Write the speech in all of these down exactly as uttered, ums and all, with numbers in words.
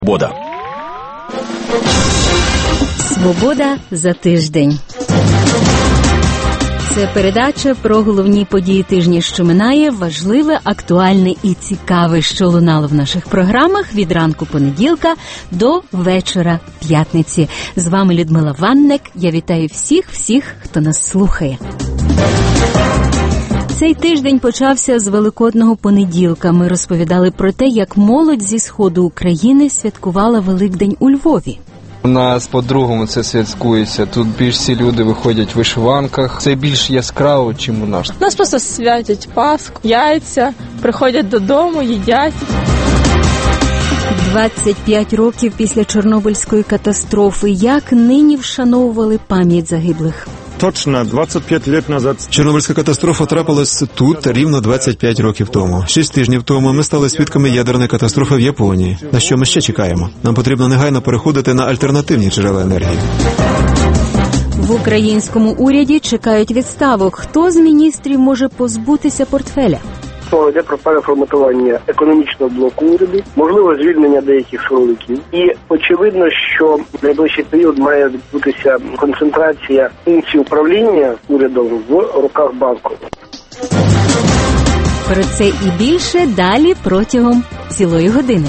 Свобода. Свобода за тиждень. Це передача про головні події тижня, що минає, важливе, актуальне і цікаве, що лунало в наших програмах від ранку понеділка до вечора п'ятниці. З вами Людмила Ванник. Я вітаю всіх-всіх, хто нас слухає. Цей тиждень почався з Великодного понеділка. Ми розповідали про те, як молодь зі сходу України святкувала Великдень у Львові. У нас по-другому це святкується. Тут більш всі люди виходять в вишиванках. Це більш яскраво, ніж у нас. У нас просто святять Пасху, яйця, приходять додому, їдять. двадцять п'ять років після Чорнобильської катастрофи. Як нині вшановували пам'ять загиблих? Точно, двадцять п'ять років назад. Чорнобильська катастрофа трапилась тут рівно двадцять п'ять років тому. Шість тижнів тому ми стали свідками ядерної катастрофи в Японії. На що ми ще чекаємо? Нам потрібно негайно переходити на альтернативні джерела енергії. В українському уряді чекають відставок. Хто з міністрів може позбутися портфеля? Мова йде про переформатування економічного блоку уряду, можливо звільнення деяких силовиків. І очевидно, що в найближчий період має відбутися концентрація функцій управління урядом в руках банку. Про це і більше далі протягом цілої години.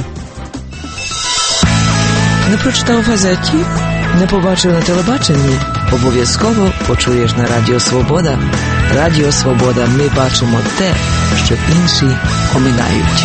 Не прочитав в газеті? Не побачив на телебаченні? Обов'язково почуєш на Радіо Свобода. Радіо Свобода. Ми бачимо те, що інші оминають.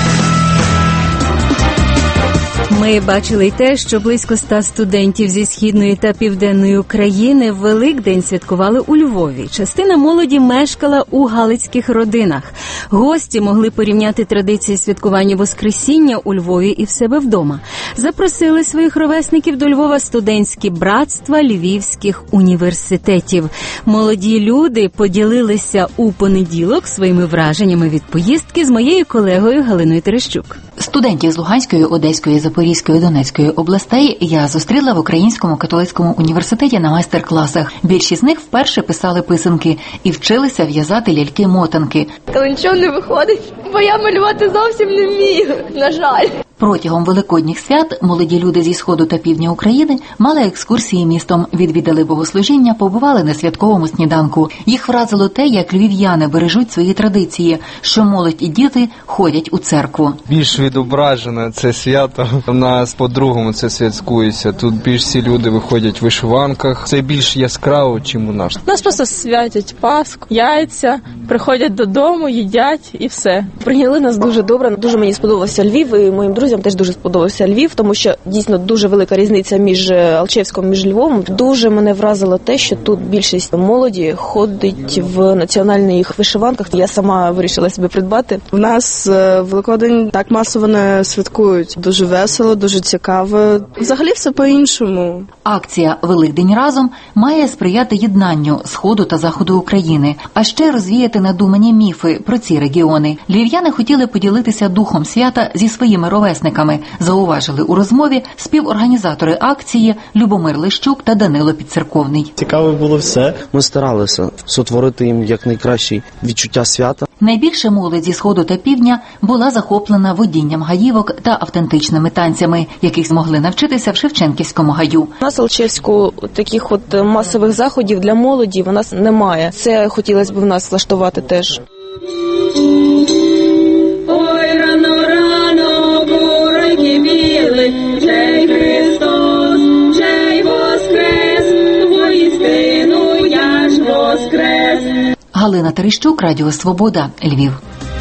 Ми бачили й те, що близько ста студентів зі Східної та Південної України Великдень святкували у Львові. Частина молоді мешкала у галицьких родинах. Гості могли порівняти традиції святкування Воскресіння у Львові і в себе вдома. Запросили своїх ровесників до Львова студентські братства львівських університетів. Молоді люди поділилися у понеділок своїми враженнями від поїздки з моєю колегою Галиною Терещук. Студентів з Луганської, Одеської, Запорізької, Донецької областей я зустріла в Українському католицькому університеті на майстер-класах. Більшість з них вперше писали писанки і вчилися в'язати ляльки-мотанки. Коли нічого не виходить, бо я малювати зовсім не вмію, на жаль. Протягом великодніх свят молоді люди зі Сходу та Півдня України мали екскурсії містом, відвідали богослужіння, побували на святковому сніданку. Їх вразило те, як львів'яни бережуть свої традиції, що молодь і діти ходять у церкву. Більш відображено це свято. У нас по-другому це святкується. Тут більш всі люди виходять в вишиванках. Це більш яскраво, ніж у нас. У нас просто святять Пасху, яйця, приходять додому, їдять і все. Прийняли нас дуже добре. Дуже мені сподобався Львів і моїм друзям. Друзям теж дуже сподобався Львів, тому що дійсно дуже велика різниця між Алчевськом, між Львовом. Дуже мене вразило те, що тут більшість молоді ходить в національних вишиванках. Я сама вирішила собі придбати. У нас Великодень так масово не святкують. Дуже весело, дуже цікаво. Взагалі все по-іншому. Акція «Великдень разом» має сприяти єднанню Сходу та Заходу України, а ще розвіяти надумані міфи про ці регіони. Львів'яни хотіли поділитися духом свята зі своїми ровесниками. Зауважили у розмові співорганізатори акції Любомир Лещук та Данило Підцерковний. Цікаво було все. Ми старалися сотворити їм якнайкраще відчуття свята. Найбільше молодь зі Сходу та Півдня була захоплена водінням гаївок та автентичними танцями, яких змогли навчитися в Шевченківському гаю. У нас в Алчевську таких от масових заходів для молоді в нас немає. Це хотілося б в нас влаштувати теж. Ой, рано, рано, буренькі біли, Чей Христос, чей воскрес, воістину я ж воскрес. Галина Терещук, Радіо Свобода, Львів.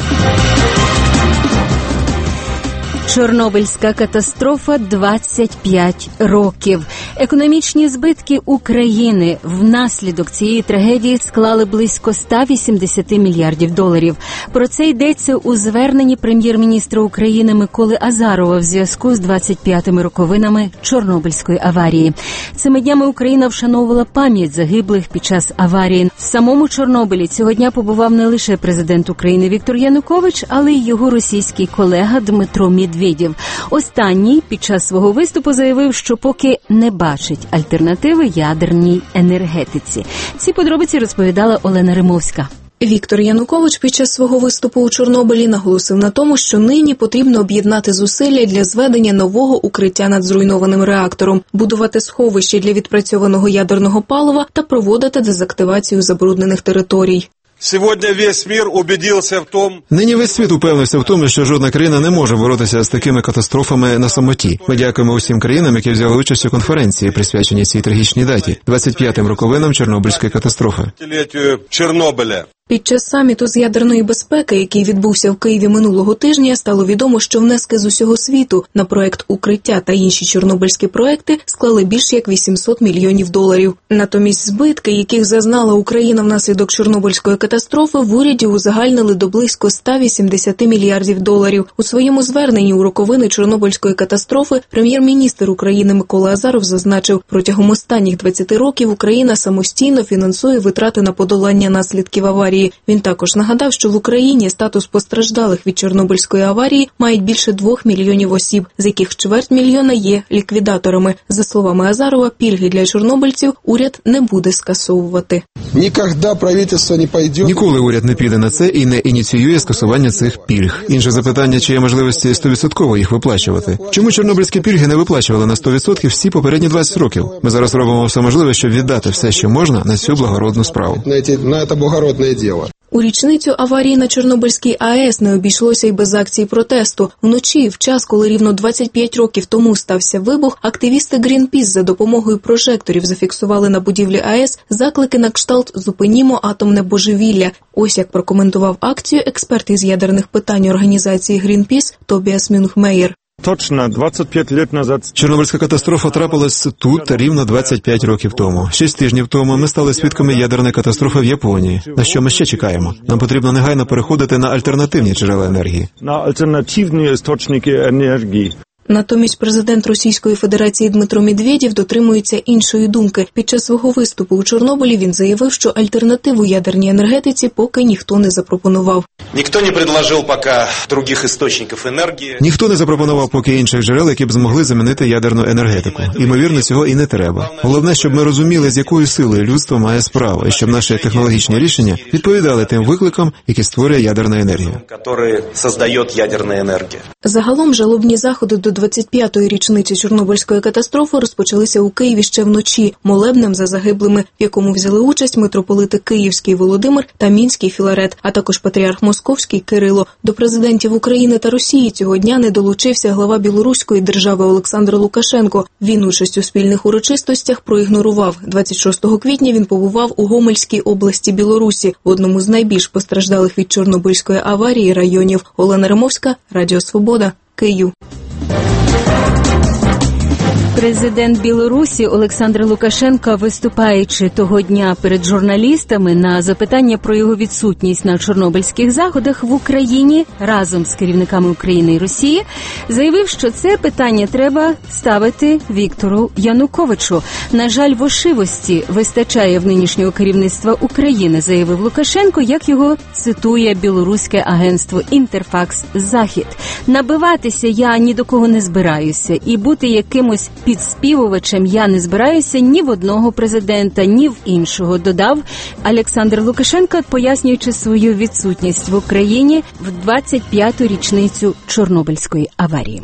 Чорнобильська катастрофа двадцять п'ять років. Економічні збитки України внаслідок цієї трагедії склали близько сто вісімдесят мільярдів доларів. Про це йдеться у зверненні прем'єр-міністра України Миколи Азарова в зв'язку з двадцять п'ятими роковинами Чорнобильської аварії. Цими днями Україна вшановувала пам'ять загиблих під час аварії. В самому Чорнобилі цього дня побував не лише президент України Віктор Янукович, але й його російський колега Дмитро Медведєв. Останній під час свого виступу заявив, що поки не бачить альтернативи ядерній енергетиці. Ці подробиці розповідала Олена Римовська. Віктор Янукович під час свого виступу у Чорнобилі наголосив на тому, що нині потрібно об'єднати зусилля для зведення нового укриття над зруйнованим реактором, будувати сховище для відпрацьованого ядерного палива та проводити дезактивацію забруднених територій. Сьогодні весь світ убедився в тому... Нині весь світ упевнився в тому, що жодна країна не може боротися з такими катастрофами на самоті. Ми дякуємо усім країнам, які взяли участь у конференції, присвяченій цій трагічній даті – двадцять п'ятим роковинам Чорнобильської катастрофи. Чорнобиля. Під час саміту з ядерної безпеки, який відбувся в Києві минулого тижня, стало відомо, що внески з усього світу на проект «Укриття» та інші чорнобильські проекти склали більш як вісімсот мільйонів доларів. Натомість збитки, яких зазнала Україна внаслідок Чорнобильської катастрофи, в уряді узагальнили до близько ста вісімдесяти мільярдів доларів. У своєму зверненні у роковини Чорнобильської катастрофи прем'єр-міністр України Микола Азаров зазначив, протягом останніх двадцяти років Україна самостійно фінансує витрати на подолання наслідків аварії. Він також нагадав, що в Україні статус постраждалих від Чорнобильської аварії мають більше двох мільйонів осіб, з яких чверть мільйона є ліквідаторами. За словами Азарова, пільги для чорнобильців уряд не буде скасовувати. Ніколи уряд не піде на це і не ініціює скасування цих пільг. Інше запитання, чи є можливості сто відсотків їх виплачувати. Чому чорнобильські пільги не виплачували на сто відсотків всі попередні двадцять років? Ми зараз робимо все можливе, щоб віддати все, що можна, на цю благородну справу. На це благородне діло. У річницю аварії на Чорнобильській АЕС не обійшлося й без акцій протесту. Вночі, в час, коли рівно двадцять п'ять років тому стався вибух, активісти Greenpeace за допомогою прожекторів зафіксували на будівлі АЕС заклики на кшталт «Зупинімо атомне божевілля». Ось як прокоментував акцію експерт із ядерних питань організації Greenpeace Тобіас Мюнхмеєр. Точно, двадцять п'ять років назад. Чорнобильська катастрофа трапилась тут рівно двадцять п'ять років тому. Шість тижнів тому ми стали свідками ядерної катастрофи в Японії. На що ми ще чекаємо? Нам потрібно негайно переходити на альтернативні джерела енергії. На альтернативні істочники енергії. Натомість президент Російської Федерації Дмитро Медведєв дотримується іншої думки. Під час свого виступу у Чорнобилі він заявив, що альтернативу ядерній енергетиці поки ніхто не запропонував. Ніхто не предложив поки інших істочників енергії. Ніхто не запропонував поки інших джерел, які б змогли замінити ядерну енергетику. Імовірно, цього і не треба. Головне, щоб ми розуміли, з якою силою людство має справу, і щоб наші технологічні рішення відповідали тим викликам, які створює ядерна енергія. Які створює ядерна енергія. Загалом жалобні заходи до двадцять п'ятої річниці Чорнобильської катастрофи розпочалися у Києві ще вночі молебнем за загиблими, в якому взяли участь митрополити Київський Володимир та Мінський Філарет, а також патріарх Московський Кирило. До президентів України та Росії цього дня не долучився глава білоруської держави Олександр Лукашенко. Він участь у спільних урочистостях проігнорував. двадцять шостого квітня він побував у Гомельській області Білорусі, в одному з найбільш постраждалих від Чорнобильської аварії районів. Олена Римовська, Радіо Свобода, Київ. Президент Білорусі Олександр Лукашенко, виступаючи того дня перед журналістами на запитання про його відсутність на чорнобильських заходах в Україні разом з керівниками України і Росії, заявив, що це питання треба ставити Віктору Януковичу. На жаль, вошивості вистачає в нинішнього керівництва України, заявив Лукашенко, як його цитує білоруське агентство «Інтерфакс Захід». Набиватися я ні до кого не збираюся і бути якимось підспівувачем я не збираюся ні в одного президента, ні в іншого, додав Олександр Лукашенко, пояснюючи свою відсутність в Україні в двадцять п'яту річницю Чорнобильської аварії.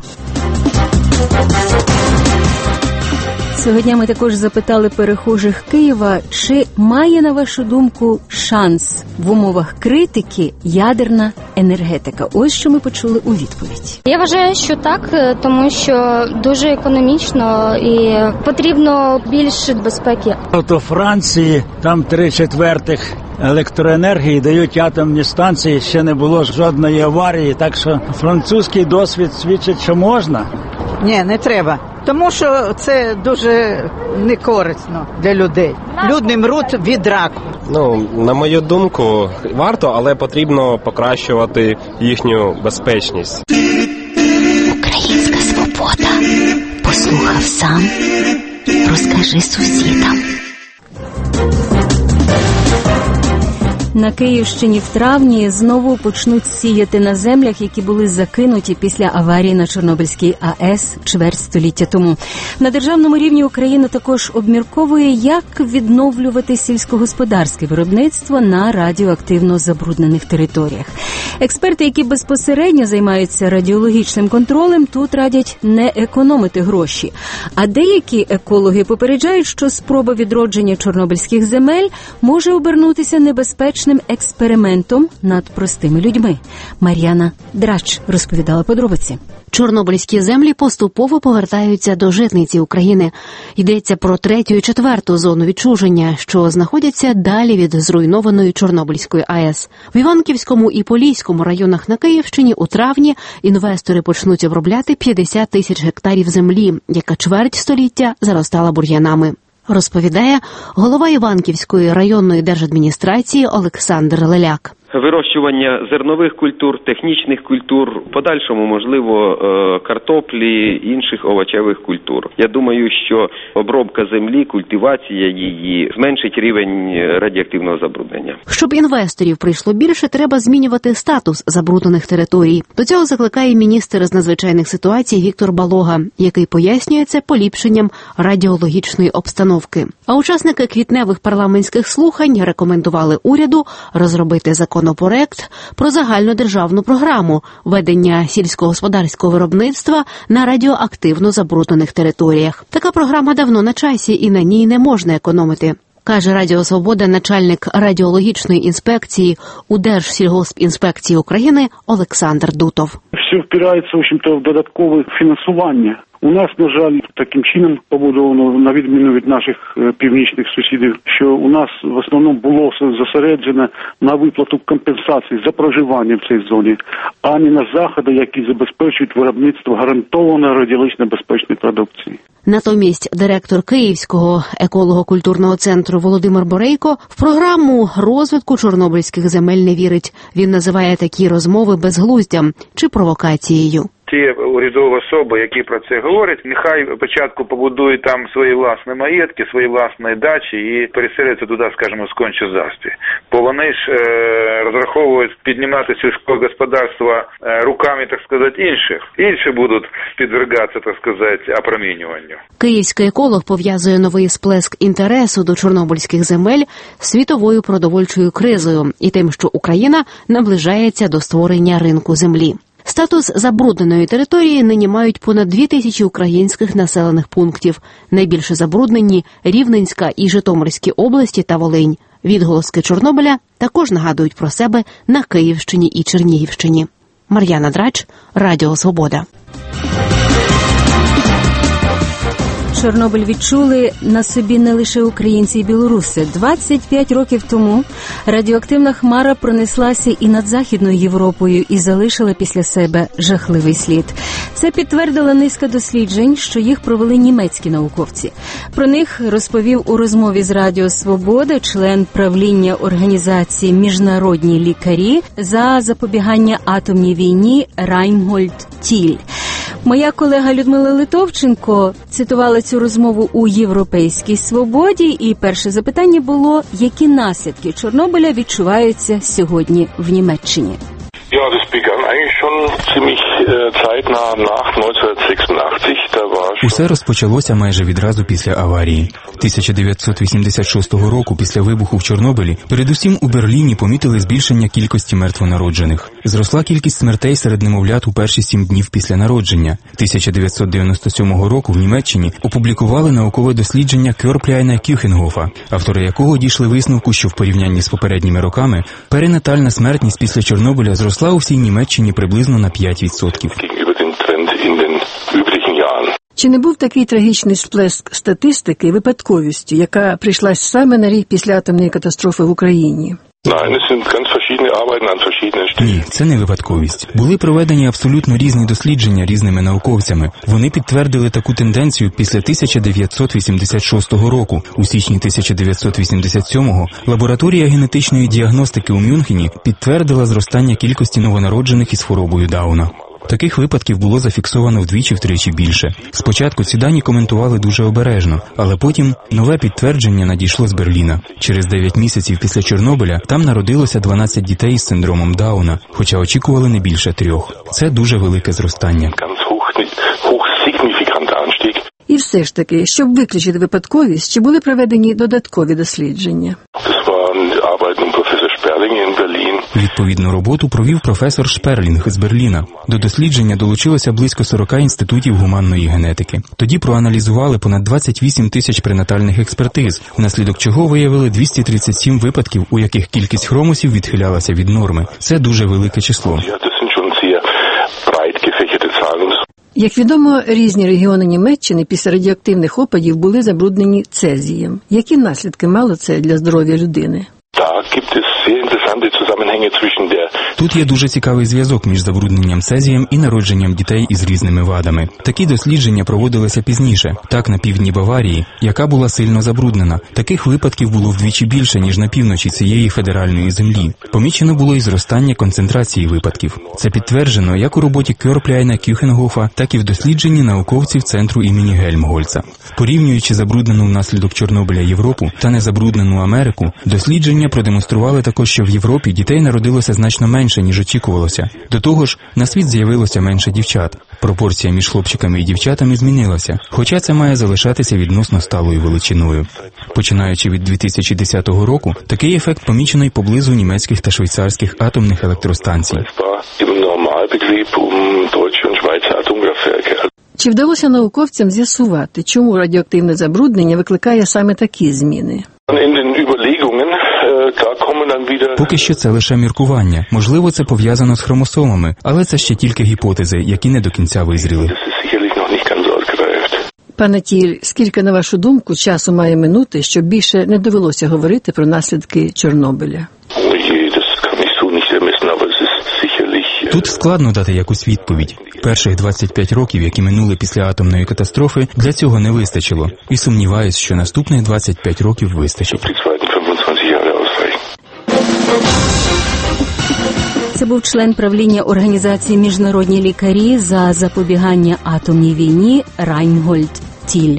Цього дня ми також запитали перехожих Києва, чи має, на вашу думку, шанс в умовах критики ядерна енергетика. Ось що ми почули у відповідь. Я вважаю, що так, тому що дуже економічно і потрібно більше безпеки. От у Франції там три четвертих електроенергії дають атомні станції, ще не було жодної аварії, так що французький досвід свідчить, що можна. Ні, не треба. Тому що це дуже некорисно для людей. Люди мруть від раку. Ну, на мою думку, варто, але потрібно покращувати їхню безпечність. Українська свобода. Послухав сам, розкажи сусідам. На Київщині в травні знову почнуть сіяти на землях, які були закинуті після аварії на Чорнобильській АЕС чверть століття тому. На державному рівні Україна також обмірковує, як відновлювати сільськогосподарське виробництво на радіоактивно забруднених територіях. Експерти, які безпосередньо займаються радіологічним контролем, тут радять не економити гроші. А деякі екологи попереджають, що спроба відродження чорнобильських земель може обернутися небезпечним експериментом над простими людьми. Мар'яна Драч розповідала подробиці. Чорнобильські землі поступово повертаються до житниці України. Йдеться про третю і четверту зону відчуження, що знаходяться далі від зруйнованої Чорнобильської АЕС. В Іванківському і Поліському районах на Київщині у травні інвестори почнуть обробляти п'ятдесят тисяч гектарів землі, яка чверть століття заростала бур'янами. Розповідає голова Іванківської районної держадміністрації Олександр Леляк. Вирощування зернових культур, технічних культур, в подальшому, можливо, картоплі, інших овочевих культур. Я думаю, що обробка землі, культивація її зменшить рівень радіоактивного забруднення. Щоб інвесторів прийшло більше, треба змінювати статус забруднених територій. До цього закликає міністр з надзвичайних ситуацій Віктор Балога, який пояснює це поліпшенням радіологічної обстановки. А учасники квітневих парламентських слухань рекомендували уряду розробити закон законопроект про загальнодержавну програму ведення сільськогосподарського виробництва на радіоактивно забруднених територіях. Така програма давно на часі і на ній не можна економити, каже Радіо Свобода начальник радіологічної інспекції у Держсільгоспінспекції України Олександр Дутов. Все впирається, в общем-то, в додаткове фінансування. У нас, на жаль, таким чином побудовано, на відміну від наших північних сусідів, що у нас в основному було зосереджено на виплату компенсацій за проживання в цій зоні, а не на заходи, які забезпечують виробництво гарантованої радіологічно безпечної продукції. Натомість директор Київського еколого-культурного центру Володимир Борейко в програму розвитку чорнобильських земель не вірить. Він називає такі розмови безглуздям чи провокацією. Ті урядові особи, які про це говорять, нехай спочатку побудують там свої власні маєтки, свої власні дачі і переселяться туди, скажімо, з кончезаспі. Бо вони ж е, розраховують піднімати сільське господарство е, руками, так сказати, інших. Інші будуть підвергатися, так сказати, опромінюванню. Київський еколог пов'язує новий сплеск інтересу до чорнобильських земель з світовою продовольчою кризою і тим, що Україна наближається до створення ринку землі. Статус забрудненої території нині мають понад дві тисячі українських населених пунктів. Найбільше забруднені – Рівненська і Житомирські області та Волинь. Відголоски Чорнобиля також нагадують про себе на Київщині і Чернігівщині. Мар'яна Драч, Радіо Свобода. Чорнобиль відчули на собі не лише українці і білоруси. двадцять п'ять років тому радіоактивна хмара пронеслася і над Західною Європою і залишила після себе жахливий слід. Це підтвердила низка досліджень, що їх провели німецькі науковці. Про них розповів у розмові з Радіо Свобода член правління організації «Міжнародні лікарі» за запобігання атомній війні Райнгольд Тіль. Моя колега Людмила Литовченко цитувала цю розмову у «Європейській свободі», і перше запитання було, які наслідки Чорнобиля відчуваються сьогодні в Німеччині. Ja, das begann eigentlich schon ziemlich zeitnah nach neunzehnhundertsechsundachtzig. Da war schon... Усе розпочалося майже відразу після аварії. тисяча дев'ятсот вісімдесят шостого року, після вибуху в Чорнобилі, передусім у Берліні помітили збільшення кількості мертвонароджених. Зросла кількість смертей серед немовлят у перші сім днів після народження. тисяча дев'ятсот дев'яносто сьомого року в Німеччині опублікували наукове дослідження Кьорпляйна Кюхенгофа, автори якого дійшли висновку, що в порівнянні з попередніми роками перинатальна смертність після Чорнобиля зросла у всій Німеччині приблизно на п'ять відсотків. Чи не був такий трагічний сплеск статистики випадковістю, яка прийшлась саме на рік після атомної катастрофи в Україні? Ні, це не випадковість. Були проведені абсолютно різні дослідження різними науковцями. Вони підтвердили таку тенденцію після тисяча дев'ятсот вісімдесят шостого року. У січні тисяча дев'ятсот вісімдесят сьомого лабораторія генетичної діагностики у Мюнхені підтвердила зростання кількості новонароджених із хворобою Дауна. Таких випадків було зафіксовано вдвічі-втричі більше. Спочатку ці дані коментували дуже обережно, але потім нове підтвердження надійшло з Берліна. Через дев'ять місяців після Чорнобиля там народилося дванадцять дітей з синдромом Дауна, хоча очікували не більше трьох. Це дуже велике зростання. І все ж таки, щоб виключити випадковість, чи були проведені додаткові дослідження? Відповідну роботу провів професор Шперлінг з Берліна. До дослідження долучилося близько сорок інститутів гуманної генетики. Тоді проаналізували понад двадцять вісім тисяч пренатальних експертиз, внаслідок чого виявили двісті тридцять сім випадків, у яких кількість хромосів відхилялася від норми. Це дуже велике число. Як відомо, різні регіони Німеччини після радіоактивних опадів були забруднені цезієм. Які наслідки мало це для здоров'я людини? Тут є дуже цікавий зв'язок між забрудненням цезієм і народженням дітей із різними вадами. Такі дослідження проводилися пізніше. Так, на півдні Баварії, яка була сильно забруднена. Таких випадків було вдвічі більше, ніж на півночі цієї федеральної землі. Помічено було і зростання концентрації випадків. Це підтверджено як у роботі Кьорпляйна, Кюхенгофа, так і в дослідженні науковців центру імені Гельмгольца. Порівнюючи забруднену внаслідок Чорнобиля Європу та незабруднену Америку, дослідження продемонстрували також, що в Європі дітей народилося значно менше, ніж очікувалося. До того ж, на світ з'явилося менше дівчат. Пропорція між хлопчиками і дівчатами змінилася, хоча це має залишатися відносно сталою величиною. Починаючи від дві тисячі десятого року, такий ефект помічено й поблизу німецьких та швейцарських атомних електростанцій. Чи вдалося науковцям з'ясувати, чому радіоактивне забруднення викликає саме такі зміни? Поки що це лише міркування. Можливо, це пов'язано з хромосомами, але це ще тільки гіпотези, які не до кінця визріли. Пане Тіль, скільки, на вашу думку, часу має минути, щоб більше не довелося говорити про наслідки Чорнобиля? Тут складно дати якусь відповідь. Перших двадцять п'ять років, які минули після атомної катастрофи, для цього не вистачило. І сумніваюсь, що наступних двадцять п'ять років вистачить. Це був член правління організації «Міжнародні лікарі за запобігання атомній війні» Райнгольд Тіль.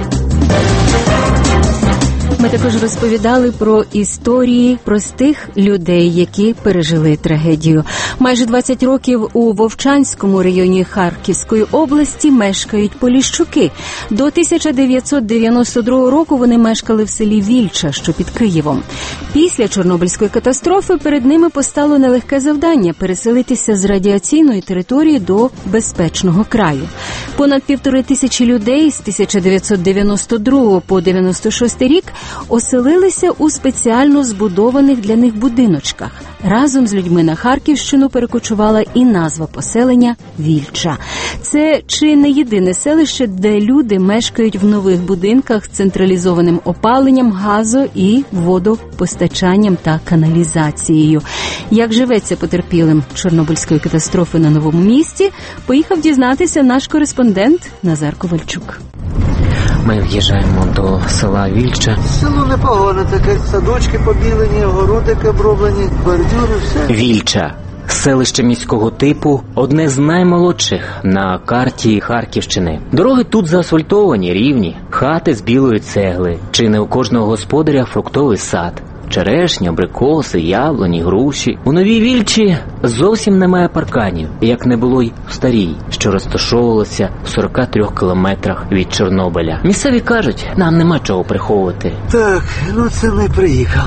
Ми також розповідали про історії простих людей, які пережили трагедію. Майже двадцять років у Вовчанському районі Харківської області мешкають Поліщуки. До тисяча дев'ятсот дев'яносто другого року вони мешкали в селі Вільча, що під Києвом. Після Чорнобильської катастрофи перед ними постало нелегке завдання – переселитися з радіаційної території до безпечного краю. Понад півтори тисячі людей з тисяча дев'ятсот дев'яносто другого по дев'яносто шостий рік оселилися у спеціально збудованих для них будиночках. Разом з людьми на Харківщину перекочувала і назва поселення Вільча. Це чи не єдине селище, де люди мешкають в нових будинках з централізованим опаленням, газо- і водопостачанням та каналізацією. Як живеться потерпілим Чорнобильської катастрофи на новому місці, поїхав дізнатися наш кореспондент Назар Ковальчук. Ми в'їжджаємо до села Вільча. Село непогане таке, садочки побілені, огородики оброблені, бордюри, все. Вільча. Селище міського типу – одне з наймолодших на карті Харківщини. Дороги тут заасфальтовані, рівні, хати з білої цегли. Чи не у кожного господаря фруктовий сад. Черешні, абрикоси, яблуні, груші. У Новій Вільчі зовсім немає парканів, як не було й в старій, що розташовувалося в сорока трьох кілометрах від Чорнобиля. Місцеві кажуть, нам нема чого приховувати. Так, ну це ми приїхали.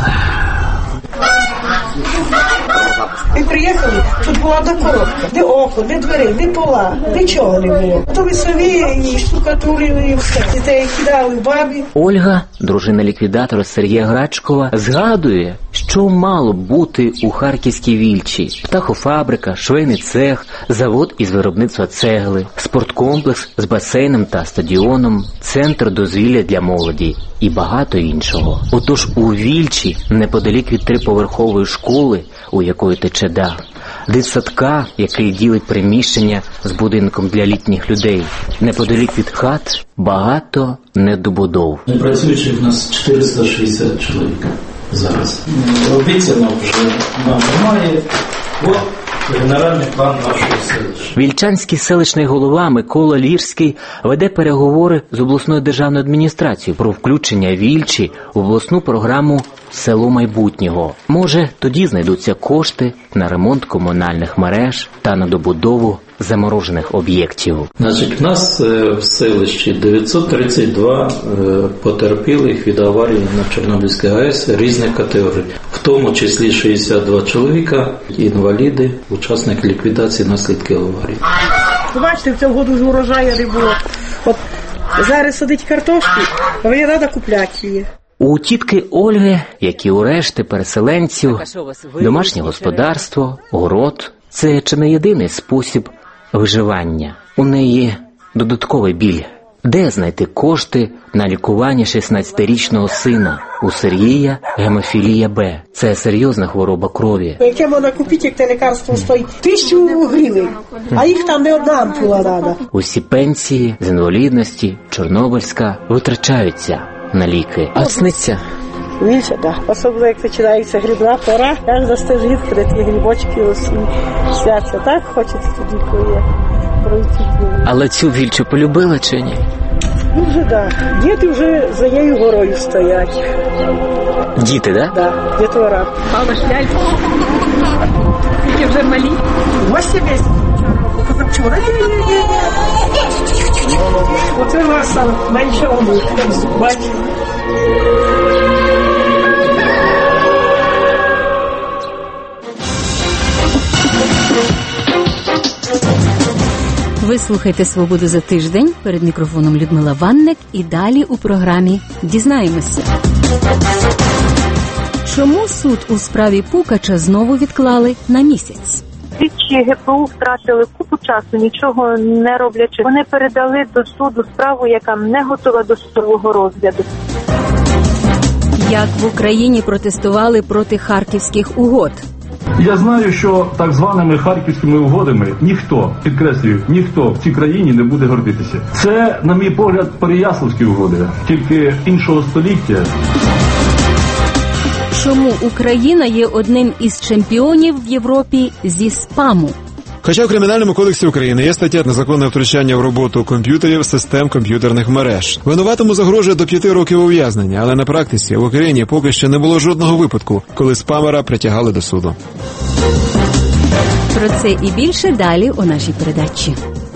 Ми приїхали, тут була доколодка, де око, де двері, де пола, нічого не було. То висові і штукатурили, і все. Дітей кидали бабі. Ольга, дружина ліквідатора Сергія Грачкова, згадує, що мало бути у Харківській Вільчі. Птахофабрика, швейний цех, завод із виробництва цегли, спорткомплекс з басейном та стадіоном, центр дозвілля для молоді і багато іншого. Отож у Вільчі, неподалік від триповерхової школи, у якої тече дах, дитсадка, який ділить приміщення з будинком для літніх людей, неподалік від хат, багато недобудов. Працюючих в нас чотириста шістдесят чоловік зараз. Обіцяно вже нам немає. От Генеральний план нашого селища. Вільчанський селищний голова Микола Лірський веде переговори з обласною державною адміністрацією про включення Вільчі в обласну програму «Село майбутнього». Може, тоді знайдуться кошти на ремонт комунальних мереж та на добудову заморожених об'єктів. Значить, в нас в селищі дев'ятсот тридцять два потерпілих від аварії на Чорнобильській АЕС різних категорій, в тому числі шістдесят два чоловіка, інваліди, учасники ліквідації наслідків аварії. Бачите, в цьому году ж урожаю не було. От зараз садить картошки, а мені треба купляти її. У тітки Ольги, як і у решти переселенців, домашнє господарство, город – це чи не єдиний спосіб виживання. У неї додатковий біль. Де знайти кошти на лікування шістнадцятирічного сина? У Сергія гемофілія Б. Це серйозна хвороба крові. Яке можна купити, як те лікарство стоїть? Тисячу гривень, а їх там не одна ампула треба. Усі пенсії з інвалідності Чорнобильська витрачаються на ліки. А сниться? Більше, так. Особливо, як починається грибна пора, як застежить, коли ті грибочки святься. Так хочеться тоді, коли є пройти. Але цю Вільчу полюбила чи ні? Ну вже так. Да. Діти вже за нею горою стоять. Діти, так? Да? Так, да. Дітвора. Мама шлялька. Тільки вже малі. Восьмі місяців. Вчора. Оце у нас там менше обув. Бачите. Ви слухаєте «Свободу за тиждень». Перед мікрофоном Людмила Ванник. І далі у програмі «Дізнаємося». Чому суд у справі Пукача знову відклали на місяць? Слідчі ГПУ втратили купу часу, нічого не роблячи. Вони передали до суду справу, яка не готова до судового розгляду. Як в Україні протестували проти Харківських угод? Я знаю, що так званими Харківськими угодами ніхто, підкреслюю, ніхто в цій країні не буде гордитися. Це, на мій погляд, Переяславські угоди, тільки іншого століття. Чому Україна є одним із чемпіонів в Європі зі спаму? Хоча в Кримінальному кодексі України є стаття «Незаконне втручання в роботу комп'ютерів, систем комп'ютерних мереж». Винуватому загрожує до п'яти років ув'язнення, але на практиці в Україні поки що не було жодного випадку, коли спамера притягали до суду. Про це і більше далі у нашій передачі.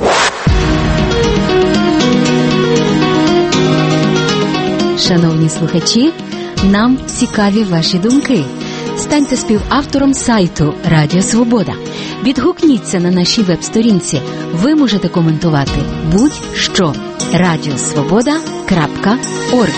Шановні слухачі, нам цікаві ваші думки. Станьте співавтором сайту Радіо Свобода. Відгукніться на нашій веб-сторінці. Ви можете коментувати будь-що. радіосвобода крапка орг.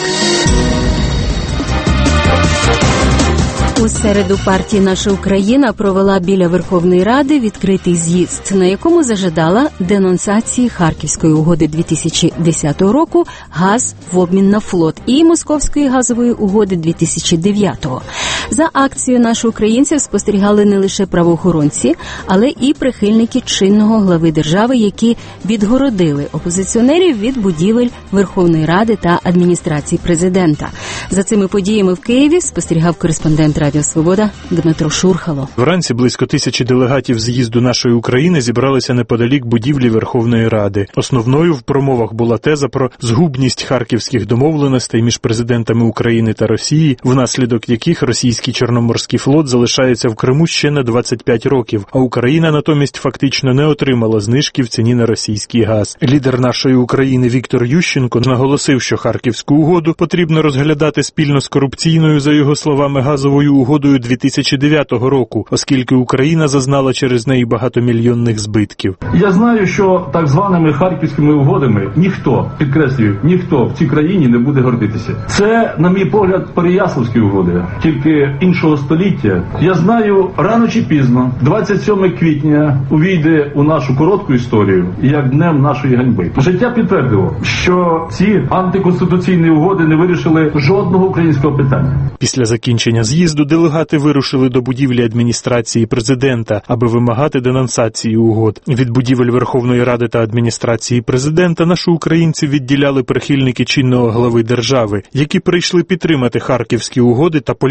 У середу партія «Наша Україна» провела біля Верховної Ради відкритий з'їзд, на якому зажадала денонсації Харківської угоди дві тисячі десятого року «Газ в обмін на флот» і Московської газової угоди дві тисячі дев'ятого. За акцією «Наших українців» спостерігали не лише правоохоронці, але і прихильники чинного глави держави, які відгородили опозиціонерів від будівель Верховної Ради та адміністрації президента. За цими подіями в Києві спостерігав кореспондент Радіо Свобода Дмитро Шурхало. Вранці близько тисячі делегатів з'їзду «Нашої України» зібралися неподалік будівлі Верховної Ради. Основною в промовах була теза про згубність харківських домовленостей між президентами України та Росії, внаслідок яких російський Чорноморський флот залишається в Криму ще на двадцять п'ять років, а Україна натомість фактично не отримала знижки в ціні на російський газ. Лідер «Нашої України» Віктор Ющенко наголосив, що Харківську угоду потрібно розглядати спільно з корупційною, за його словами, газовою угодою дві тисячі дев'ятого року, оскільки Україна зазнала через неї багатомільйонних збитків. Я знаю, що так званими Харківськими угодами ніхто, підкреслюю, ніхто в цій країні не буде гордитися. Це, на мій погляд, Переяславські угоди, тільки іншого століття. Я знаю, рано чи пізно, двадцять сьомого квітня увійде у нашу коротку історію, як днем нашої ганьби. Життя підтвердило, що ці антиконституційні угоди не вирішили жодного українського питання. Після закінчення з'їзду делегати вирушили до будівлі адміністрації президента, аби вимагати денонсації угод. Від будівель Верховної Ради та адміністрації президента наші українці відділяли прихильники чинного глави держави, які прийшли підтримати Харківські угоди та політику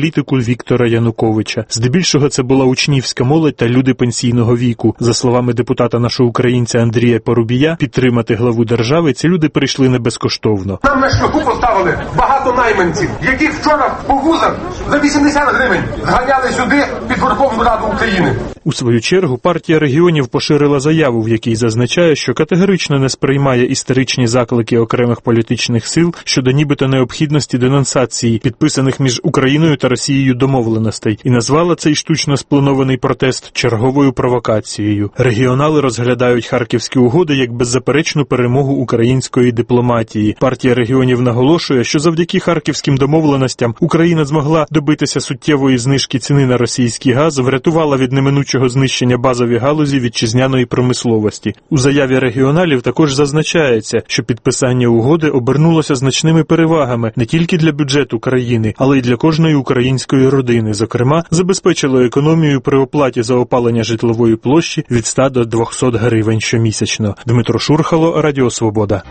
Віктора Януковича. Здебільшого це була учнівська молодь та люди пенсійного віку. За словами депутата нашого українця Андрія Порубія, підтримати главу держави ці люди прийшли не безкоштовно. Нам на шляху поставили багато найманців, яких вчора по вузах за вісімдесят гривень зганяли сюди під Верховну Раду України. У свою чергу партія регіонів поширила заяву, в якій зазначає, що категорично не сприймає істеричні заклики окремих політичних сил щодо нібито необхідності денонсації підписаних між Україною та Росією домовленостей, і назвала цей штучно спланований протест черговою провокацією. Регіонали розглядають Харківські угоди як беззаперечну перемогу української дипломатії. Партія регіонів наголошує, що завдяки харківським домовленостям Україна змогла добитися суттєвої знижки ціни на російський газ, врятувала від неминучого знищення базові галузі вітчизняної промисловості. У заяві регіоналів також зазначається, що підписання угоди обернулося значними перевагами не тільки для бюджету країни, але й для кожної української родини. Зокрема, забезпечило економію при оплаті за опалення житлової площі від ста до двохсот гривень щомісячно. Дмитро Шурхало, Радіо Свобода.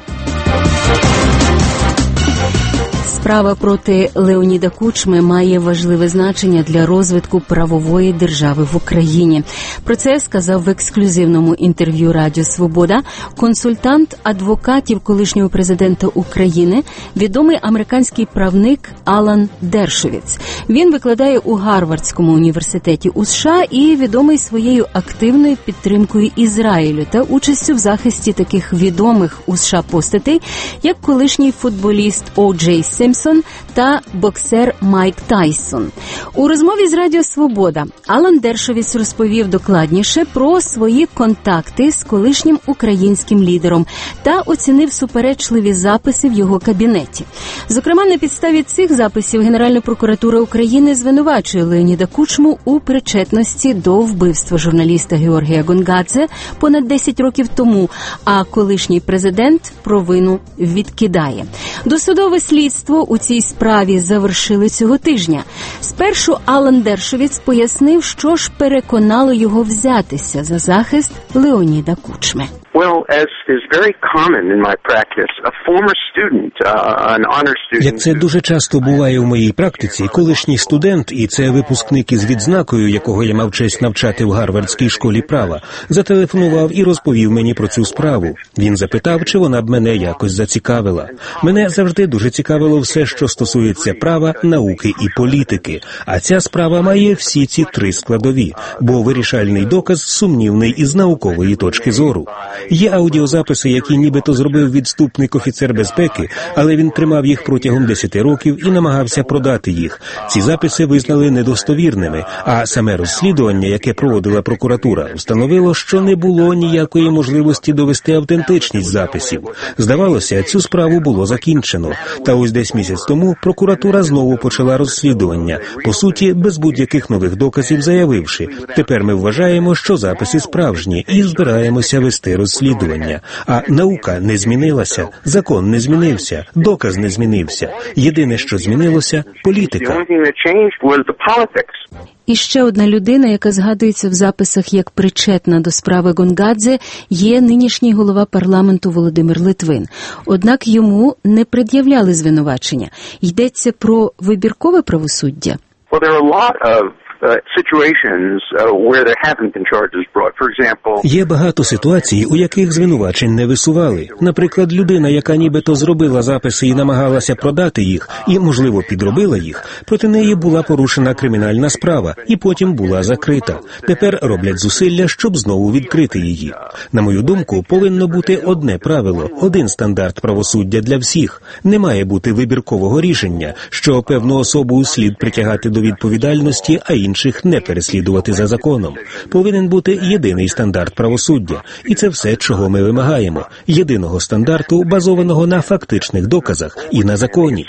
Справа проти Леоніда Кучми має важливе значення для розвитку правової держави в Україні. Про це сказав в ексклюзивному інтерв'ю Радіо Свобода консультант адвокатів колишнього президента України, відомий американський правник Алан Дершовіц. Він викладає у Гарвардському університеті у США і відомий своєю активною підтримкою Ізраїлю та участю в захисті таких відомих у США постатей, як колишній футболіст О Джей Сімпсон та боксер Майк Тайсон. У розмові з Радіо Свобода Алан Дершовіц розповів докладніше про свої контакти з колишнім українським лідером та оцінив суперечливі записи в його кабінеті. Зокрема, на підставі цих записів Генеральна прокуратура України звинувачує Леоніда Кучму у причетності до вбивства журналіста Георгія Гонгадзе понад десять років тому, а колишній президент провину відкидає. Досудове слідство у цій справі завершили цього тижня. Спершу Алан Дершовіц пояснив, що ж переконало його взятися за захист Леоніда Кучми. Well, as is very common in my practice, a former student, uh, an honor student... Як це дуже часто буває у моїй практиці, колишній студент, і це випускник із відзнакою, якого я мав честь навчати в Гарвардській школі права, зателефонував і розповів мені про цю справу. Він запитав, чи вона б мене якось зацікавила. Мене завжди дуже цікавило все, що стосується права, науки і політики. А ця справа має всі ці три складові, бо вирішальний доказ сумнівний із наукової точки зору. Є аудіозаписи, які нібито зробив відступник офіцер безпеки, але він тримав їх протягом десяти років і намагався продати їх. Ці записи визнали недостовірними, а саме розслідування, яке проводила прокуратура, встановило, що не було ніякої можливості довести автентичність записів. Здавалося, цю справу було закінчено. Та ось десь місяць тому прокуратура знову почала розслідування, по суті, без будь-яких нових доказів заявивши: тепер ми вважаємо, що записи справжні і збираємося вести розслідування. Розслідування. А наука не змінилася, закон не змінився, доказ не змінився. Єдине, що змінилося – політика. І ще одна людина, яка згадується в записах як причетна до справи Гонгадзе, є нинішній голова парламенту Володимир Литвин. Однак йому не пред'являли звинувачення. Йдеться про вибіркове правосуддя? Well, there are a lot of Є багато ситуацій, у яких звинувачень не висували. Наприклад, людина, яка нібито зробила записи і намагалася продати їх, і, можливо, підробила їх, проти неї була порушена кримінальна справа, і потім була закрита. Тепер роблять зусилля, щоб знову відкрити її. На мою думку, повинно бути одне правило, один стандарт правосуддя для всіх. Не має бути вибіркового рішення, що певну особу слід притягати до відповідальності, а інших не переслідувати за законом. Повинен бути єдиний стандарт правосуддя. І це все, чого ми вимагаємо. Єдиного стандарту, базованого на фактичних доказах і на законі.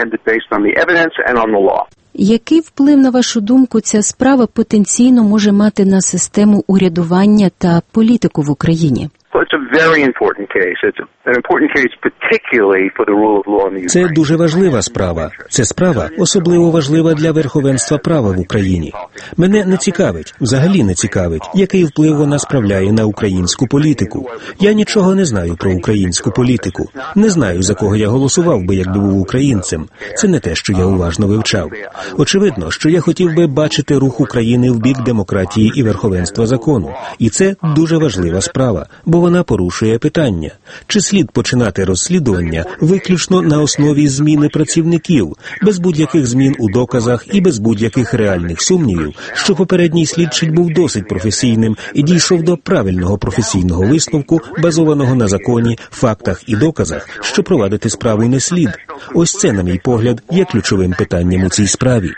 Який вплив, на вашу думку, ця справа потенційно може мати на систему урядування та політику в Україні? very important case. It's an important case particularly for the rule of law in the Ukraine. Це дуже важлива справа. Це справа особливо важлива для верховенства права в Україні. Мене не цікавить, взагалі не цікавить, який вплив вона справляє на українську політику. Я нічого не знаю про українську політику. Не знаю, за кого я голосував би, якби був українцем. Це не те, що я уважно вивчав. Очевидно, що я хотів би бачити рух України в бік демократії і верховенства закону. І це дуже важлива справа, бо вона порушує питання. Чи слід починати розслідування виключно на основі зміни працівників, без будь-яких змін у доказах і без будь-яких реальних сумнівів, що попередній слідчий був досить професійним і дійшов до правильного професійного висновку, базованого на законі, фактах і доказах, що провадити справу не слід. Ось це, на мій погляд, є ключовим питанням у цій справі.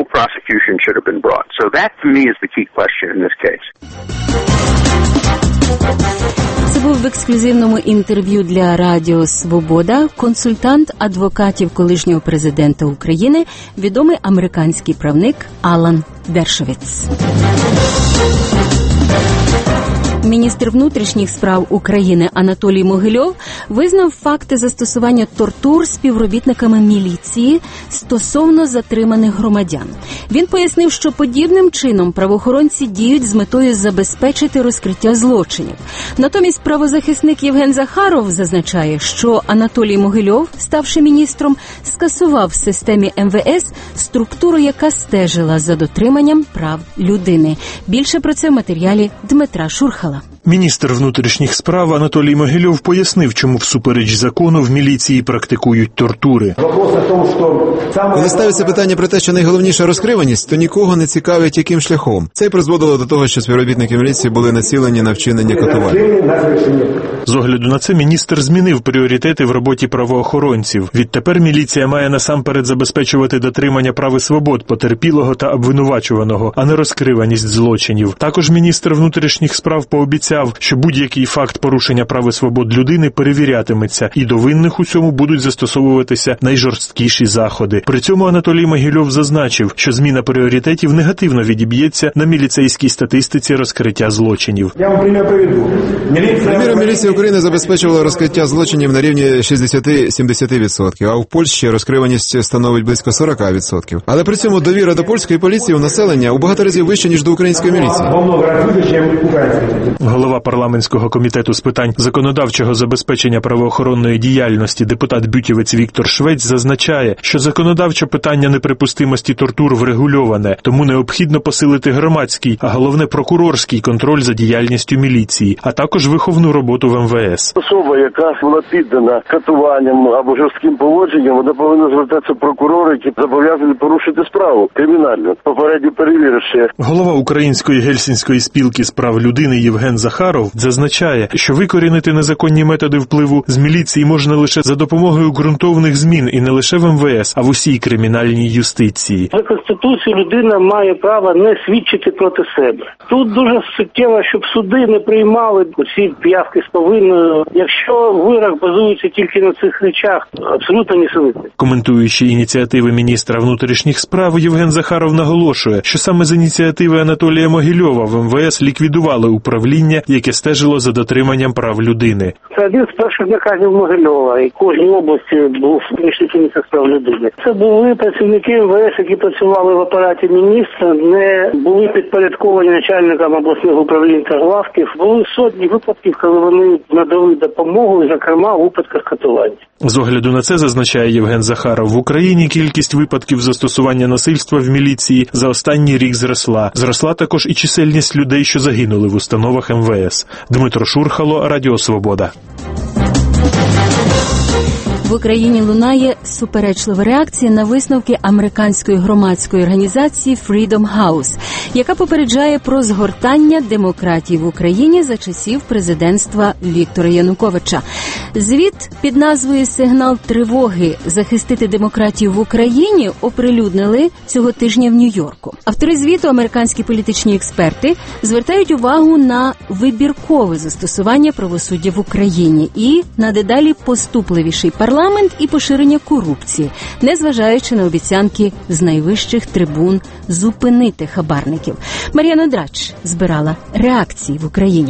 Це був в ексклюзивному інтерв'ю для Радіо Свобода консультант адвокатів колишнього президента України, відомий американський правник Алан Дершовіц. Міністр внутрішніх справ України Анатолій Могильов визнав факти застосування тортур співробітниками міліції стосовно затриманих громадян. Він пояснив, що подібним чином правоохоронці діють з метою забезпечити розкриття злочинів. Натомість правозахисник Євген Захаров зазначає, що Анатолій Могильов, ставши міністром, скасував в системі ем ве ес структуру, яка стежила за дотриманням прав людини. Більше про це в матеріалі Дмитра Шурхала. Міністр внутрішніх справ Анатолій Могильов пояснив, чому всупереч закону в міліції практикують тортури. Коли ставиться питання про те, що найголовніша розкриваність, то нікого не цікавить, яким шляхом. Це й призводило до того, що співробітники міліції були націлені на вчинення катувань. З огляду на це міністр змінив пріоритети в роботі правоохоронців. Відтепер міліція має насамперед забезпечувати дотримання прав і свобод потерпілого та обвинувачуваного, а не розкриваність злочинів. Також міністр внутрішніх справ пообіцяв, що будь-який факт порушення прав і свобод людини перевірятиметься, і до винних у цьому будуть застосовуватися найжорсткіші заходи. При цьому Анатолій Могильов зазначив, що зміна пріоритетів негативно відіб'ється на міліцейській статистиці розкриття злочинів. Я вам примір приведу. Приміром, міліція України забезпечувала розкриття злочинів на рівні шістдесят-сімдесят відсотків, а в Польщі розкриваність становить близько сорок відсотків. Але при цьому довіра до польської поліції у населення у багато разів вища, ніж до української міліції. Голова парламентського комітету з питань законодавчого забезпечення правоохоронної діяльності депутат Бютівець Віктор Швець зазначає, що законодавче питання неприпустимості тортур врегульоване, тому необхідно посилити громадський, а головне прокурорський контроль за діяльністю міліції, а також виховну роботу в ем ве ес. Особа, яка була піддана катуванням або жорстким поводженням, вона повинна звертатися прокурору, які зобов'язані порушити справу кримінальну, попередньо перевіривши. Голова Української гельсінської спілки з прав людини Євген Захаров зазначає, що викорінити незаконні методи впливу з міліції можна лише за допомогою ґрунтовних змін і не лише в ем ве ес, а в усій кримінальній юстиції. За Конституцією людина має право не свідчити проти себе. Тут дуже суттєво, щоб суди не приймали ці п'явки з повинною. Якщо вирок базується тільки на цих речах, абсолютно несумітно. Коментуючи ініціативи міністра внутрішніх справ, Євген Захаров наголошує, що саме з ініціативи Анатолія Могильова в ем ве ес ліквідували управління, яке стежило за дотриманням прав людини. Це один з перших наказів Могильова, і в кожній області був міністр справ людини. Це були працівники ем ве ес, які працювали в апараті міністра, не були підпорядковані начальникам обласних управлінь та главків. Були сотні випадків, коли вони надали допомогу, зокрема у випадках катування. З огляду на це, зазначає Євген Захаров, в Україні кількість випадків застосування насильства в міліції за останній рік зросла. Зросла також і чисельність людей, що загинули в установах ем ве ес. Дмитро Шурхало, Радіо Свобода. В Україні лунає суперечлива реакція на висновки американської громадської організації Freedom House, яка попереджає про згортання демократії в Україні за часів президентства Віктора Януковича. Звіт під назвою «Сигнал тривоги. Захистити демократію в Україні» оприлюднили цього тижня в Нью-Йорку. Автори звіту, американські політичні експерти, звертають увагу на вибіркове застосування правосуддя в Україні і на дедалі поступливіший парламент і поширення корупції, незважаючи на обіцянки з найвищих трибун зупинити хабарників. Мар'яна Драч збирала реакції в Україні.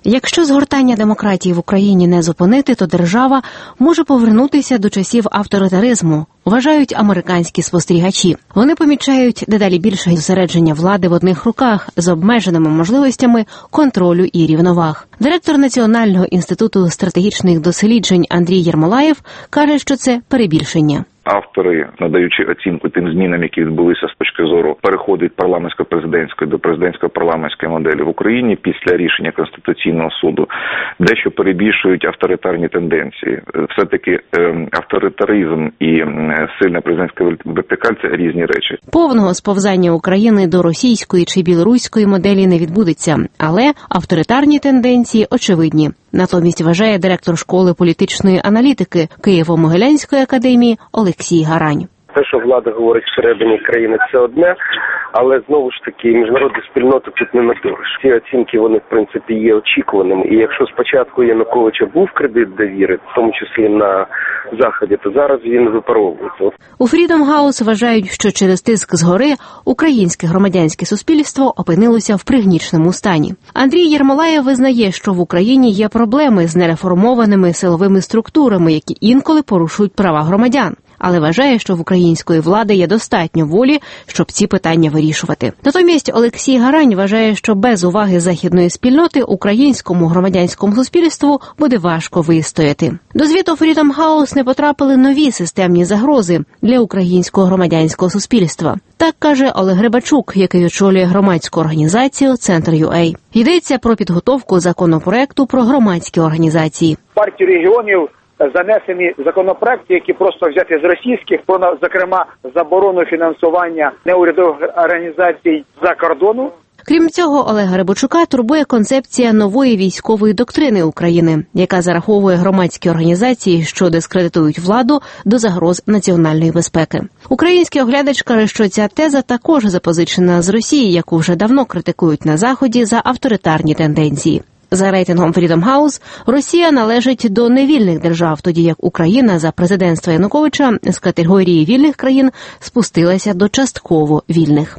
Якщо згортання демократії в Україні не зупинити, то держава може повернутися до часів авторитаризму, вважають американські спостерігачі. Вони помічають дедалі більше зосередження влади в одних руках з обмеженими можливостями контролю і рівноваг. Директор Національного інституту стратегічних досліджень Андрій Єрмолаєв каже, що це перебільшення. Автори, надаючи оцінку тим змінам, які відбулися з точки зору переходу від парламентсько-президентської до президентсько-парламентської моделі в Україні після рішення Конституційного суду, дещо перебільшують авторитарні тенденції. Все-таки авторитаризм і сильна президентська вертикаль – це різні речі. Повного сповзання України до російської чи білоруської моделі не відбудеться, але авторитарні тенденції очевидні. Натомість вважає директор школи політичної аналітики Києво-Могилянської академії Олексій Гарань. Те, що влада говорить всередині країни, це одне, але знову ж таки міжнародна спільнота тут не надуриш. Ці оцінки, вони в принципі є очікуваними. І якщо спочатку Януковича був кредит довіри, в тому числі на Заході, то зараз він випаровується. У Freedom House вважають, що через тиск згори українське громадянське суспільство опинилося в пригніченому стані. Андрій Єрмолаєв визнає, що в Україні є проблеми з нереформованими силовими структурами, які інколи порушують права громадян. Але вважає, що в української влади є достатньо волі, щоб ці питання вирішувати. Натомість Олексій Гарань вважає, що без уваги західної спільноти українському громадянському суспільству буде важко вистояти. До звіту Freedom House не потрапили нові системні загрози для українського громадянського суспільства. Так каже Олег Грибачук, який очолює громадську організацію «Центр ю ей». Йдеться про підготовку законопроекту про громадські організації. Партію регіонів занесені законопроекти, які просто взяті з російських, про, зокрема, заборону фінансування неурядових організацій за кордону. Крім цього, Олега Рибачука турбує концепція нової військової доктрини України, яка зараховує громадські організації, що дискредитують владу, до загроз національної безпеки. Український оглядач каже, що ця теза також запозичена з Росії, яку вже давно критикують на Заході за авторитарні тенденції. За рейтингом Freedom House, Росія належить до невільних держав, тоді як Україна за президентства Януковича з категорії вільних країн спустилася до частково вільних.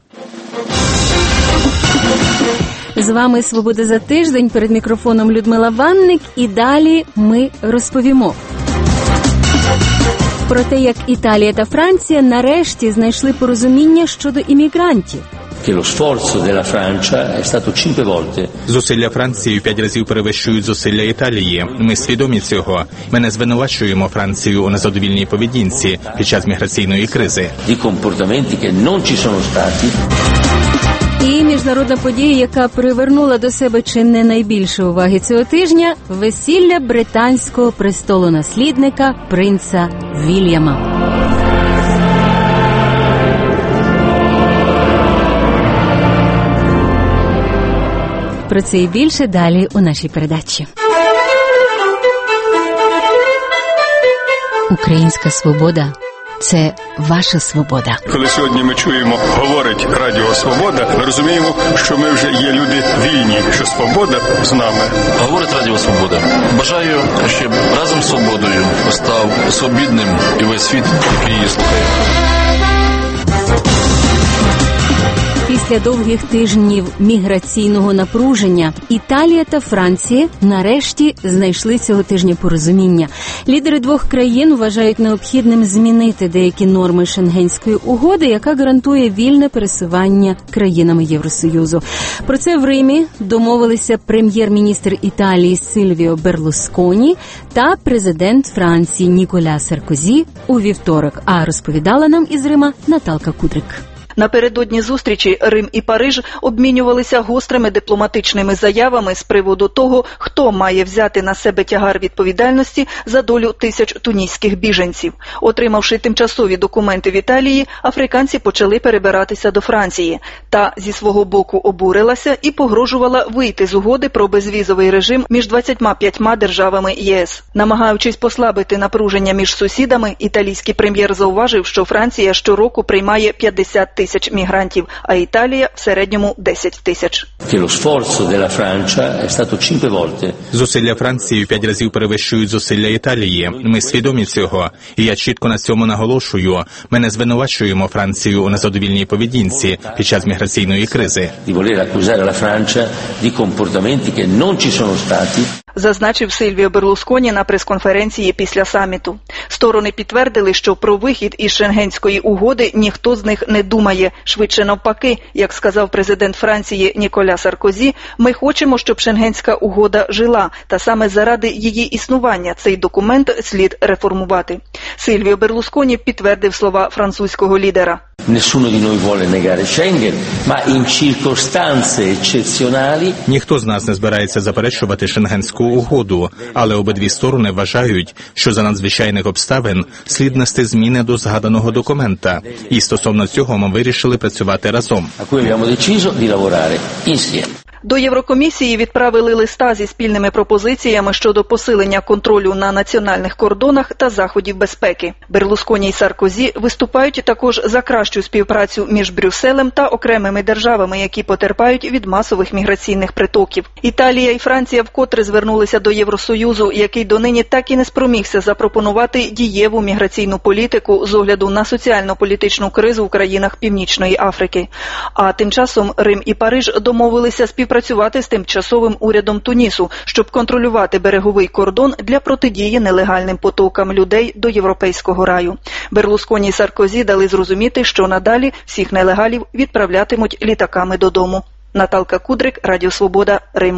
З вами «Свобода за тиждень», перед мікрофоном Людмила Ванник, і далі ми розповімо про те, як Італія та Франція нарешті знайшли порозуміння щодо іммігрантів. Зусилля Франції в п'ять разів перевищують зусилля Італії. Ми свідомі цього. Ми не звинувачуємо Францію у незадовільній поведінці під час міграційної кризи. І міжнародна подія, яка привернула до себе чи не найбільше уваги цього тижня – весілля британського престолонаслідника принца Вільяма. Про це і більше далі у нашій передачі. Українська свобода – це ваша свобода. Коли сьогодні ми чуємо, говорить Радіо Свобода, ми розуміємо, що ми вже є люди вільні, що свобода з нами. Говорить Радіо Свобода. Бажаю, щоб разом з свободою став свобідним і весь світ, який її слухає. Після довгих тижнів міграційного напруження Італія та Франція нарешті знайшли цього тижня порозуміння. Лідери двох країн вважають необхідним змінити деякі норми Шенгенської угоди, яка гарантує вільне пересування країнами Євросоюзу. Про це в Римі домовилися прем'єр-міністр Італії Сильвіо Берлусконі та президент Франції Ніколя Саркозі у вівторок. А розповідала нам із Рима Наталка Кудрик. Напередодні зустрічі Рим і Париж обмінювалися гострими дипломатичними заявами з приводу того, хто має взяти на себе тягар відповідальності за долю тисяч тунізьких біженців. Отримавши тимчасові документи в Італії, африканці почали перебиратися до Франції. Та зі свого боку обурилася і погрожувала вийти з угоди про безвізовий режим між двадцятьма п'ятьма державами ЄС. Намагаючись послабити напруження між сусідами, італійський прем'єр зауважив, що Франція щороку приймає п'ятдесят тисяч тисяч мігрантів, а Італія в середньому десять тисяч. Зусилля Франції в п'ять разів перевищують зусилля Італії. Ми свідомі цього. І я чітко на цьому наголошую. Ми не звинувачуємо Францію у незадовільній поведінці під час міграційної кризи. Зазначив Сильвіо Берлусконі на прес-конференції після саміту. Сторони підтвердили, що про вихід із Шенгенської угоди ніхто з них не думає. Швидше навпаки, як сказав президент Франції Ніколя Саркозі, ми хочемо, щоб Шенгенська угода жила, та саме заради її існування цей документ слід реформувати. Сильвіо Берлусконі підтвердив слова французького лідера. Nessuno di noi vuole negare Schengen, ma in circostanze eccezionali. Ніхто з нас не збирається заперечувати Шенгенську угоду, але обидві сторони вважають, що за надзвичайних обставин слід нести зміни до згаданого документа. І стосовно цього ми вирішили працювати разом. A cui abbiamo deciso di lavorare insieme. До Єврокомісії відправили листа зі спільними пропозиціями щодо посилення контролю на національних кордонах та заходів безпеки. Берлусконі й Саркозі виступають також за кращу співпрацю між Брюсселем та окремими державами, які потерпають від масових міграційних притоків. Італія і Франція вкотре звернулися до Євросоюзу, який донині так і не спромігся запропонувати дієву міграційну політику з огляду на соціально-політичну кризу в країнах Північної Африки. А тим часом Рим і Париж домовилися співпрацювати працювати з тимчасовим урядом Тунісу, щоб контролювати береговий кордон для протидії нелегальним потокам людей до європейського раю. Берлусконі і Саркозі дали зрозуміти, що надалі всіх нелегалів відправлятимуть літаками додому. Наталка Кудрик, Радіо Свобода, Рим.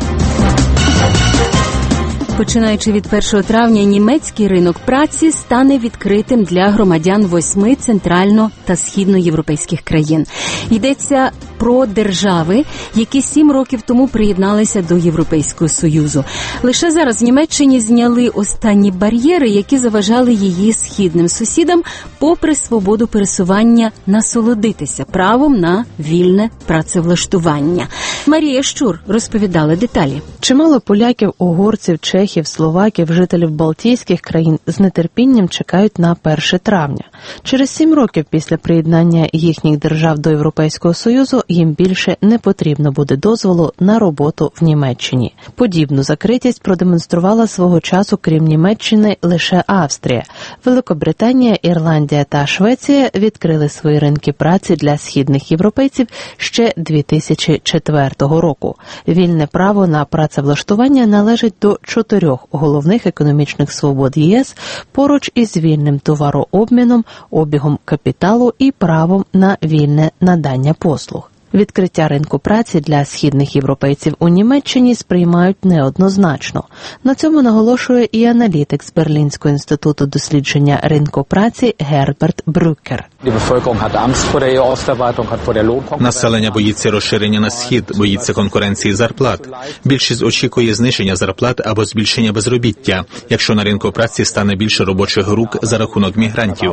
Починаючи від першого травня, німецький ринок праці стане відкритим для громадян восьми центрально- та східноєвропейських країн. Йдеться про держави, які сім років тому приєдналися до Європейського Союзу. Лише зараз в Німеччині зняли останні бар'єри, які заважали її східним сусідам, попри свободу пересування, насолодитися правом на вільне працевлаштування. Марія Щур розповідала деталі. Чимало поляків, угорців, чехів, словаків, жителів Балтійських країн з нетерпінням чекають на перше травня. Через сім років після приєднання їхніх держав до Європейського Союзу їм більше не потрібно буде дозволу на роботу в Німеччині. Подібну закритість продемонструвала свого часу, крім Німеччини, лише Австрія. Великобританія, Ірландія та Швеція відкрили свої ринки праці для східних європейців ще дві тисячі четвертого року. Вільне право на працевлаштування належить до чотирьох головних економічних свобод ЄС поруч із вільним товарообміном, обігом капіталу і правом на вільне надання послуг. Відкриття ринку праці для східних європейців у Німеччині сприймають неоднозначно. На цьому наголошує і аналітик з Берлінського інституту дослідження ринку праці Герберт Брюкер. Населення боїться розширення на схід, боїться конкуренції зарплат. Більшість очікує зниження зарплат або збільшення безробіття, якщо на ринку праці стане більше робочих рук за рахунок мігрантів.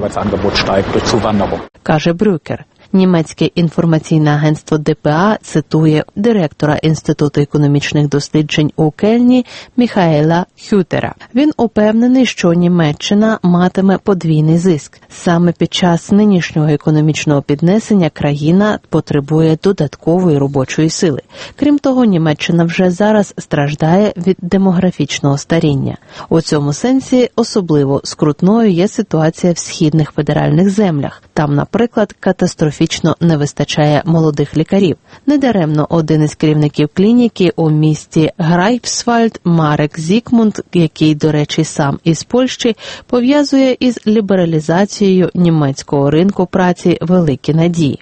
Каже Брюкер. Німецьке інформаційне агентство Д П А цитує директора Інституту економічних досліджень у Кельні Міхаела Хютера. Він упевнений, що Німеччина матиме подвійний зиск. Саме під час нинішнього економічного піднесення країна потребує додаткової робочої сили. Крім того, Німеччина вже зараз страждає від демографічного старіння. У цьому сенсі особливо скрутною є ситуація в східних федеральних землях. Там, наприклад, катастрофічно не вистачає молодих лікарів. Недаремно один із керівників клініки у місті Грайфсвальд Марек Зікмунд, який, до речі, сам із Польщі, пов'язує із лібералізацією німецького ринку праці великі надії.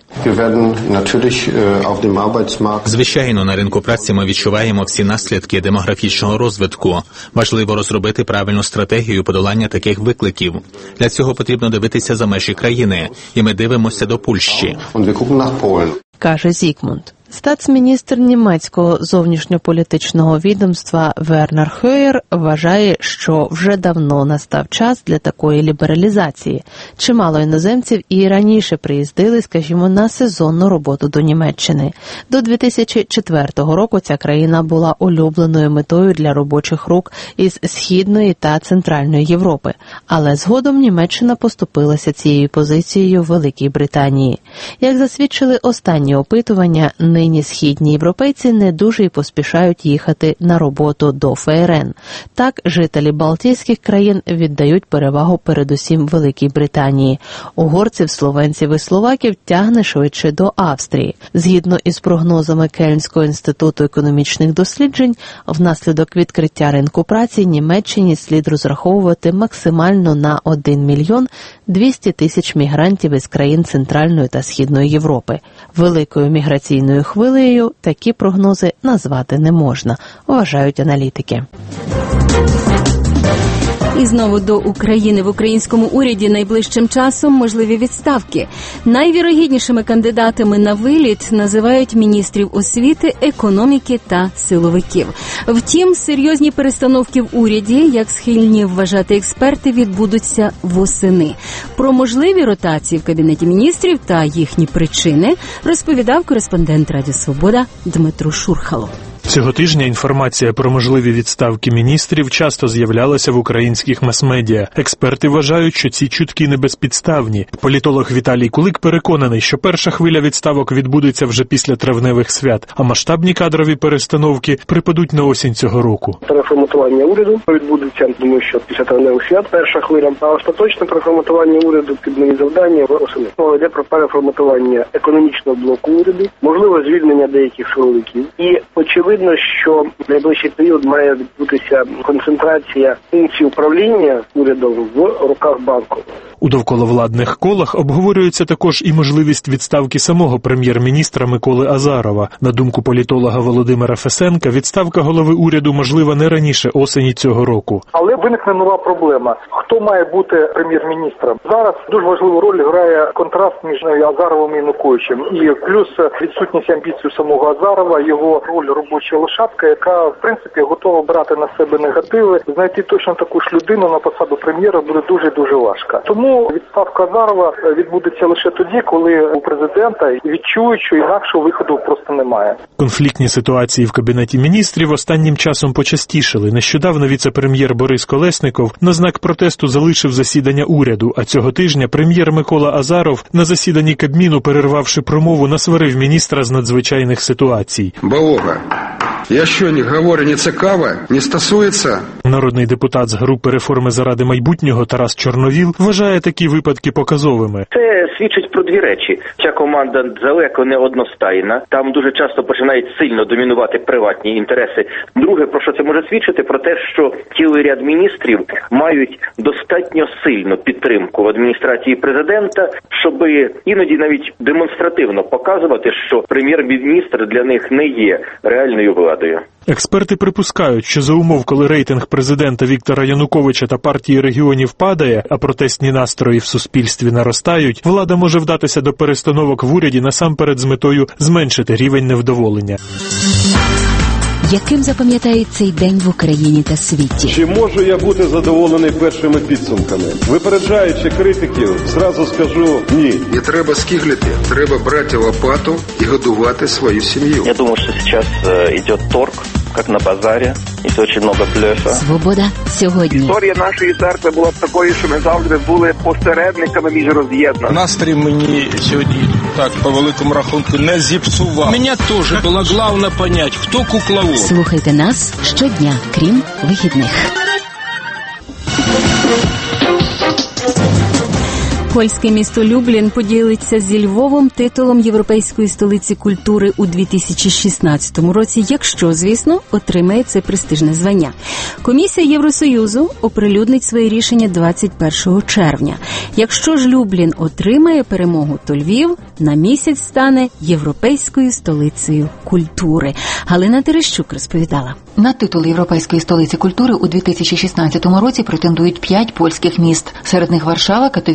Звичайно, на ринку праці ми відчуваємо всі наслідки демографічного розвитку. Важливо розробити правильну стратегію подолання таких викликів. Для цього потрібно дивитися за межі країни, і ми дивимося до Польщі. Каже Зікмунд. Статсміністр німецького зовнішньополітичного відомства Вернер Хойер вважає, що вже давно настав час для такої лібералізації. Чимало іноземців і раніше приїздили, скажімо, на сезонну роботу до Німеччини. До дві тисячі четвертого року ця країна була улюбленою метою для робочих рук із Східної та Центральної Європи. Але згодом Німеччина поступилася цією позицією в Великій Британії. Як засвідчили останні опитування, нині східні європейці не дуже й поспішають їхати на роботу до ФРН. Так, жителі Балтійських країн віддають перевагу передусім Великій Британії. Угорців, словенців і словаків тягне швидше до Австрії. Згідно із прогнозами Кельнського інституту економічних досліджень, внаслідок відкриття ринку праці Німеччині слід розраховувати максимально на один мільйон двісті тисяч мігрантів із країн Центральної та Східної Європи. Великою міграційною хвилею такі прогнози назвати не можна, вважають аналітики. І знову до України. В українському уряді найближчим часом можливі відставки. Найвірогіднішими кандидатами на виліт називають міністрів освіти, економіки та силовиків. Втім, серйозні перестановки в уряді, як схильні вважати експерти, відбудуться восени. Про можливі ротації в Кабінеті міністрів та їхні причини розповідав кореспондент Радіо Свобода Дмитро Шурхало. Цього тижня інформація про можливі відставки міністрів часто з'являлася в українських мас-медіа. Експерти вважають, що ці чутки не безпідставні. Політолог Віталій Кулик переконаний, що перша хвиля відставок відбудеться вже після травневих свят, а масштабні кадрові перестановки припадуть на осінь цього року. Переформатування уряду відбудеться, думаю, що після травневих свят перша хвиля, а остаточне переформатування уряду під нові завдання восени. Мова йде про переформатування економічного блоку уряду, можливо звільнення деяких силовиків і очевидно, Видно, що в найближчий період має відбутися концентрація функцій управління урядом в руках банку. У довколовладних колах обговорюється також і можливість відставки самого прем'єр-міністра Миколи Азарова. На думку політолога Володимира Фесенка, відставка голови уряду можлива не раніше осені цього рою. Але виникне нова проблема. Хто має бути прем'єр-міністром? Зараз дуже важливу роль грає контраст між Азаровим і Януковичем. І плюс відсутність амбіцій самого Азарова, його роль робоча лошадка, яка, в принципі, готова брати на себе негативи. Знайти точно таку ж людину на посаду прем'єра буде дуже-дуже важко. Тому відставка Азарова відбудеться лише тоді, коли у президента відчують, що інакшого виходу просто немає. Конфліктні ситуації в Кабінеті міністрів останнім часом почастішали. Нещодавно віце-прем'єр Борис Колесников на знак протесту залишив засідання уряду, а цього тижня прем'єр Микола Азаров на засіданні Кабміну, перервавши промову, насварив міністра з надзвичайних ситуацій. Балога. Я що, не говорю, не цікаво, не стосується? Народний депутат з групи реформи заради майбутнього Тарас Чорновіл вважає такі випадки показовими. Це свідчить про дві речі. Ця команда далеко не одностайна. Там дуже часто починають сильно домінувати приватні інтереси. Друге, про що це може свідчити? Про те, що цілий ряд міністрів мають достатньо сильну підтримку в адміністрації президента, щоб іноді навіть демонстративно показувати, що прем'єр-міністр для них не є реальною владою. Експерти припускають, що за умов, коли рейтинг президента Віктора Януковича та партії регіонів падає, а протестні настрої в суспільстві наростають, влада може вдатися до перестановок в уряді насамперед з метою зменшити рівень невдоволення. Яким запам'ятають цей день в Україні та світі? Чи можу я бути задоволений першими підсумками? Випереджаючи критиків, зразу скажу ні. Не треба скиглити, треба брати лопату і годувати свою сім'ю. Я думаю, що зараз йде торг, як на базарі, і дуже багато блефа. Свобода сьогодні. Історія нашої церкви була такою, що ми завжди були посередниками між роз'єднаннями. Настрій мені сьогодні, так, по великому рахунку, не зіпсував. Мене теж було головне понять, хто кукловод. Слухайте нас щодня, крім вихідних. Польське місто Люблін поділиться зі Львовом титулом Європейської столиці культури у дві тисячі шістнадцятому році, якщо, звісно, отримає це престижне звання. Комісія Євросоюзу оприлюднить своє рішення двадцять першого червня. Якщо ж Люблін отримає перемогу, то Львів на місяць стане Європейською столицею культури. Галина Терещук розповідала. На титул Європейської столиці культури у дві тисячі шістнадцятому році претендують п'ять польських міст. Серед них Варшава, Катовіце, Вроцлав,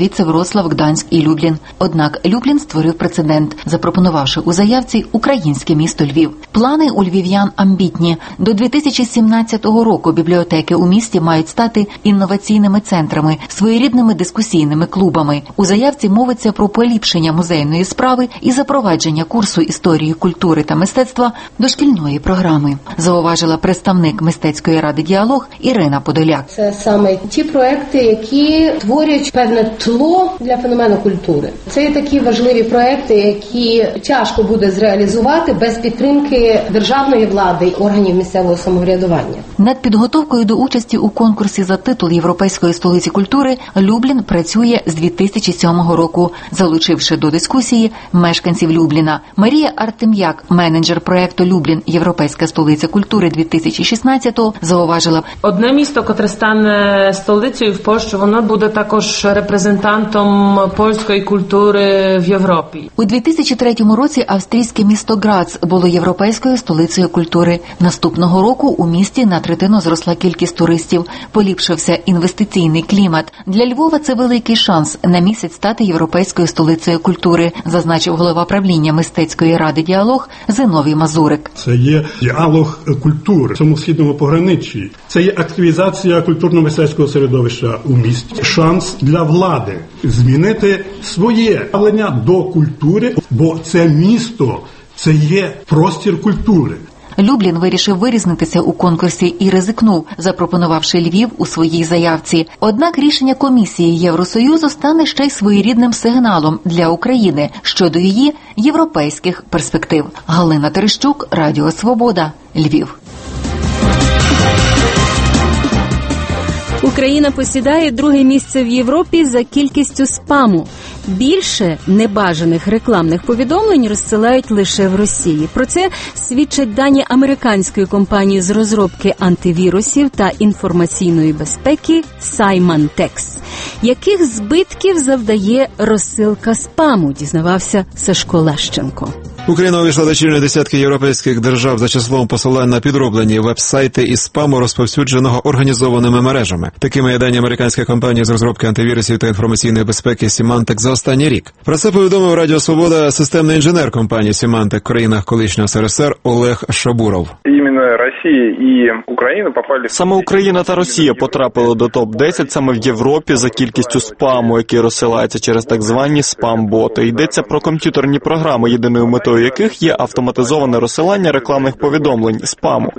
Вроцлав, Гданськ і Люблін. Однак Люблін створив прецедент, запропонувавши у заявці українське місто Львів. Плани у львів'ян амбітні. До дві тисячі сімнадцятого року бібліотеки у місті мають стати інноваційними центрами, своєрідними дискусійними клубами. У заявці мовиться про поліпшення музейної справи і запровадження курсу історії, культури та мистецтва до шкільної програми, зауважила представник мистецької ради «Діалог» Ірина Подоляк. Це саме ті проекти, які творять певне тло для феномену культури. Це є такі важливі проекти, які тяжко буде зреалізувати без підтримки державної влади, органів місцевого самоврядування. Над підготовкою до участі у конкурсі за титул Європейської столиці культури Люблін працює з дві тисячі сьомого року, залучивши до дискусії мешканців Любліна. Марія Артем'як, менеджер проекту Люблін Європейська столиця культури дві тисячі шістнадцятого, зауважила: одне місто, котре стане столицею в Польщі, воно буде також репрезентантом польської культури в Європі. У дві тисячі третьому році австрійське місто Грац було європейською столицею культури. Наступного року у місті на третину зросла кількість туристів, поліпшився інвестиційний клімат. Для Львова це великий шанс на місяць стати європейською столицею культури, зазначив голова правління мистецької ради «Діалог» Зиновій Мазурик. Це є діалог культури в цьому східному пограниччі. Це є активізація культурно-мистецького середовища у місті. Шанс для влади змінити своє ставлення до культури, бо це місто, це є простір культури. Люблін вирішив вирізнитися у конкурсі і ризикнув, запропонувавши Львів у своїй заявці. Однак рішення комісії Євросоюзу стане ще й своєрідним сигналом для України щодо її європейських перспектив. Галина Терещук, Радіо Свобода, Львів. Україна посідає друге місце в Європі за кількістю спаму. Більше небажаних рекламних повідомлень розсилають лише в Росії. Про це свідчать дані американської компанії з розробки антивірусів та інформаційної безпеки Symantec. Яких збитків завдає розсилка спаму, дізнавався Сашко Лещенко. Україна увійшла до чільної десятки європейських держав за числом посилань на підроблені веб-сайти із спаму, розповсюдженого організованими мережами. Такими є дані американської компанії з розробки антивірусів та інформаційної безпеки Symantec за останній рік. Про це повідомив Радіо Свобода системний інженер компанії Symantec в країнах колишнього ес ер ес ер Олег Шабуров. Іменно Росія і Україна попали... Саме Україна та Росія потрапили до топ десять саме в Європі за кількістю спаму, який розсилається через так звані спам-боти. Йдеться про комп'ютерні програми, єдиною метою яких є автоматизоване розсилання рекламних повідомлень спаму.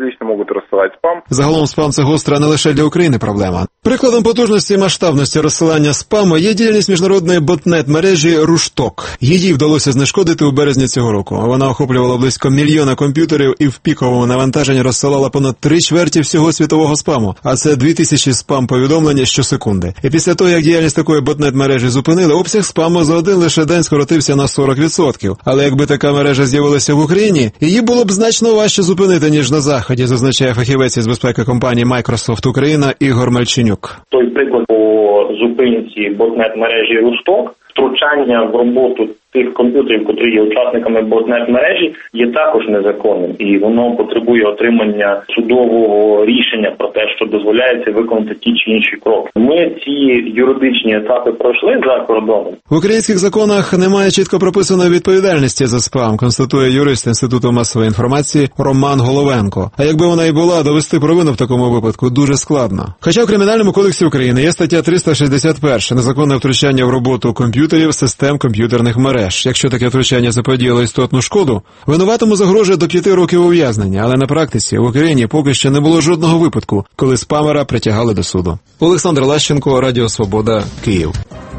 Загалом спам – це гостра не лише для України проблема. Прикладом потужності і масштабності розсилання спаму є діяльність міжнародної ботнет-мережі Рушток. Її вдалося знешкодити у березні цього року. Вона охоплювала близько мільйона комп'ютерів і в піковому навантаженні розсилала понад три чверті всього світового спаму, а це дві тисячі спам-повідомлення щосекунди. І після того, як діяльність такої ботнет-мережі зупинили, обсяг спаму за один лише день скоротився на сорок відсотків. Але якби така мережа з'явилася в Україні, її було б значно важче зупинити, ніж на Заході, зазначає фахівець із безпеки компанії Microsoft Україна Ігор Мальченюк. Той приклад по зупинці ботнет-мережі Рушток, втручання в роботу тих комп'ютерів, котрі є учасниками ботнет-мережі, є також незаконним. І воно потребує отримання судового рішення про те, що дозволяється виконати ті чи інші кроки. Ми ці юридичні етапи пройшли за кордоном. В українських законах немає чітко прописаної відповідальності за спам, констатує юрист Інституту масової інформації Роман Головенко. А якби вона і була, довести провину в такому випадку дуже складно. Хоча в Кримінальному кодексі України є стаття триста шістдесят один «Незаконне втручання в роботу комп'ютерів, систем комп'ютерних мереж». Якщо таке втручання заподіяло істотну шкоду, винуватому загрожує до п'яти років ув'язнення, але на практиці в Україні поки що не було жодного випадку, коли спамера притягали до суду. Олександр Лащенко, Радіо Свобода, Київ.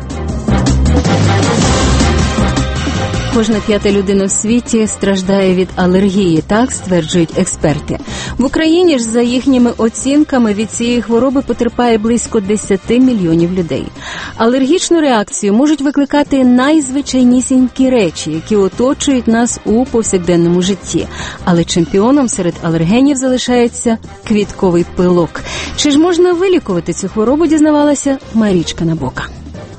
Кожна п'ята людина в світі страждає від алергії, так стверджують експерти. В Україні ж, за їхніми оцінками, від цієї хвороби потерпає близько десять мільйонів людей. Алергічну реакцію можуть викликати найзвичайнісінькі речі, які оточують нас у повсякденному житті. Але чемпіоном серед алергенів залишається квітковий пилок. Чи ж можна вилікувати цю хворобу, дізнавалася Марічка Набока.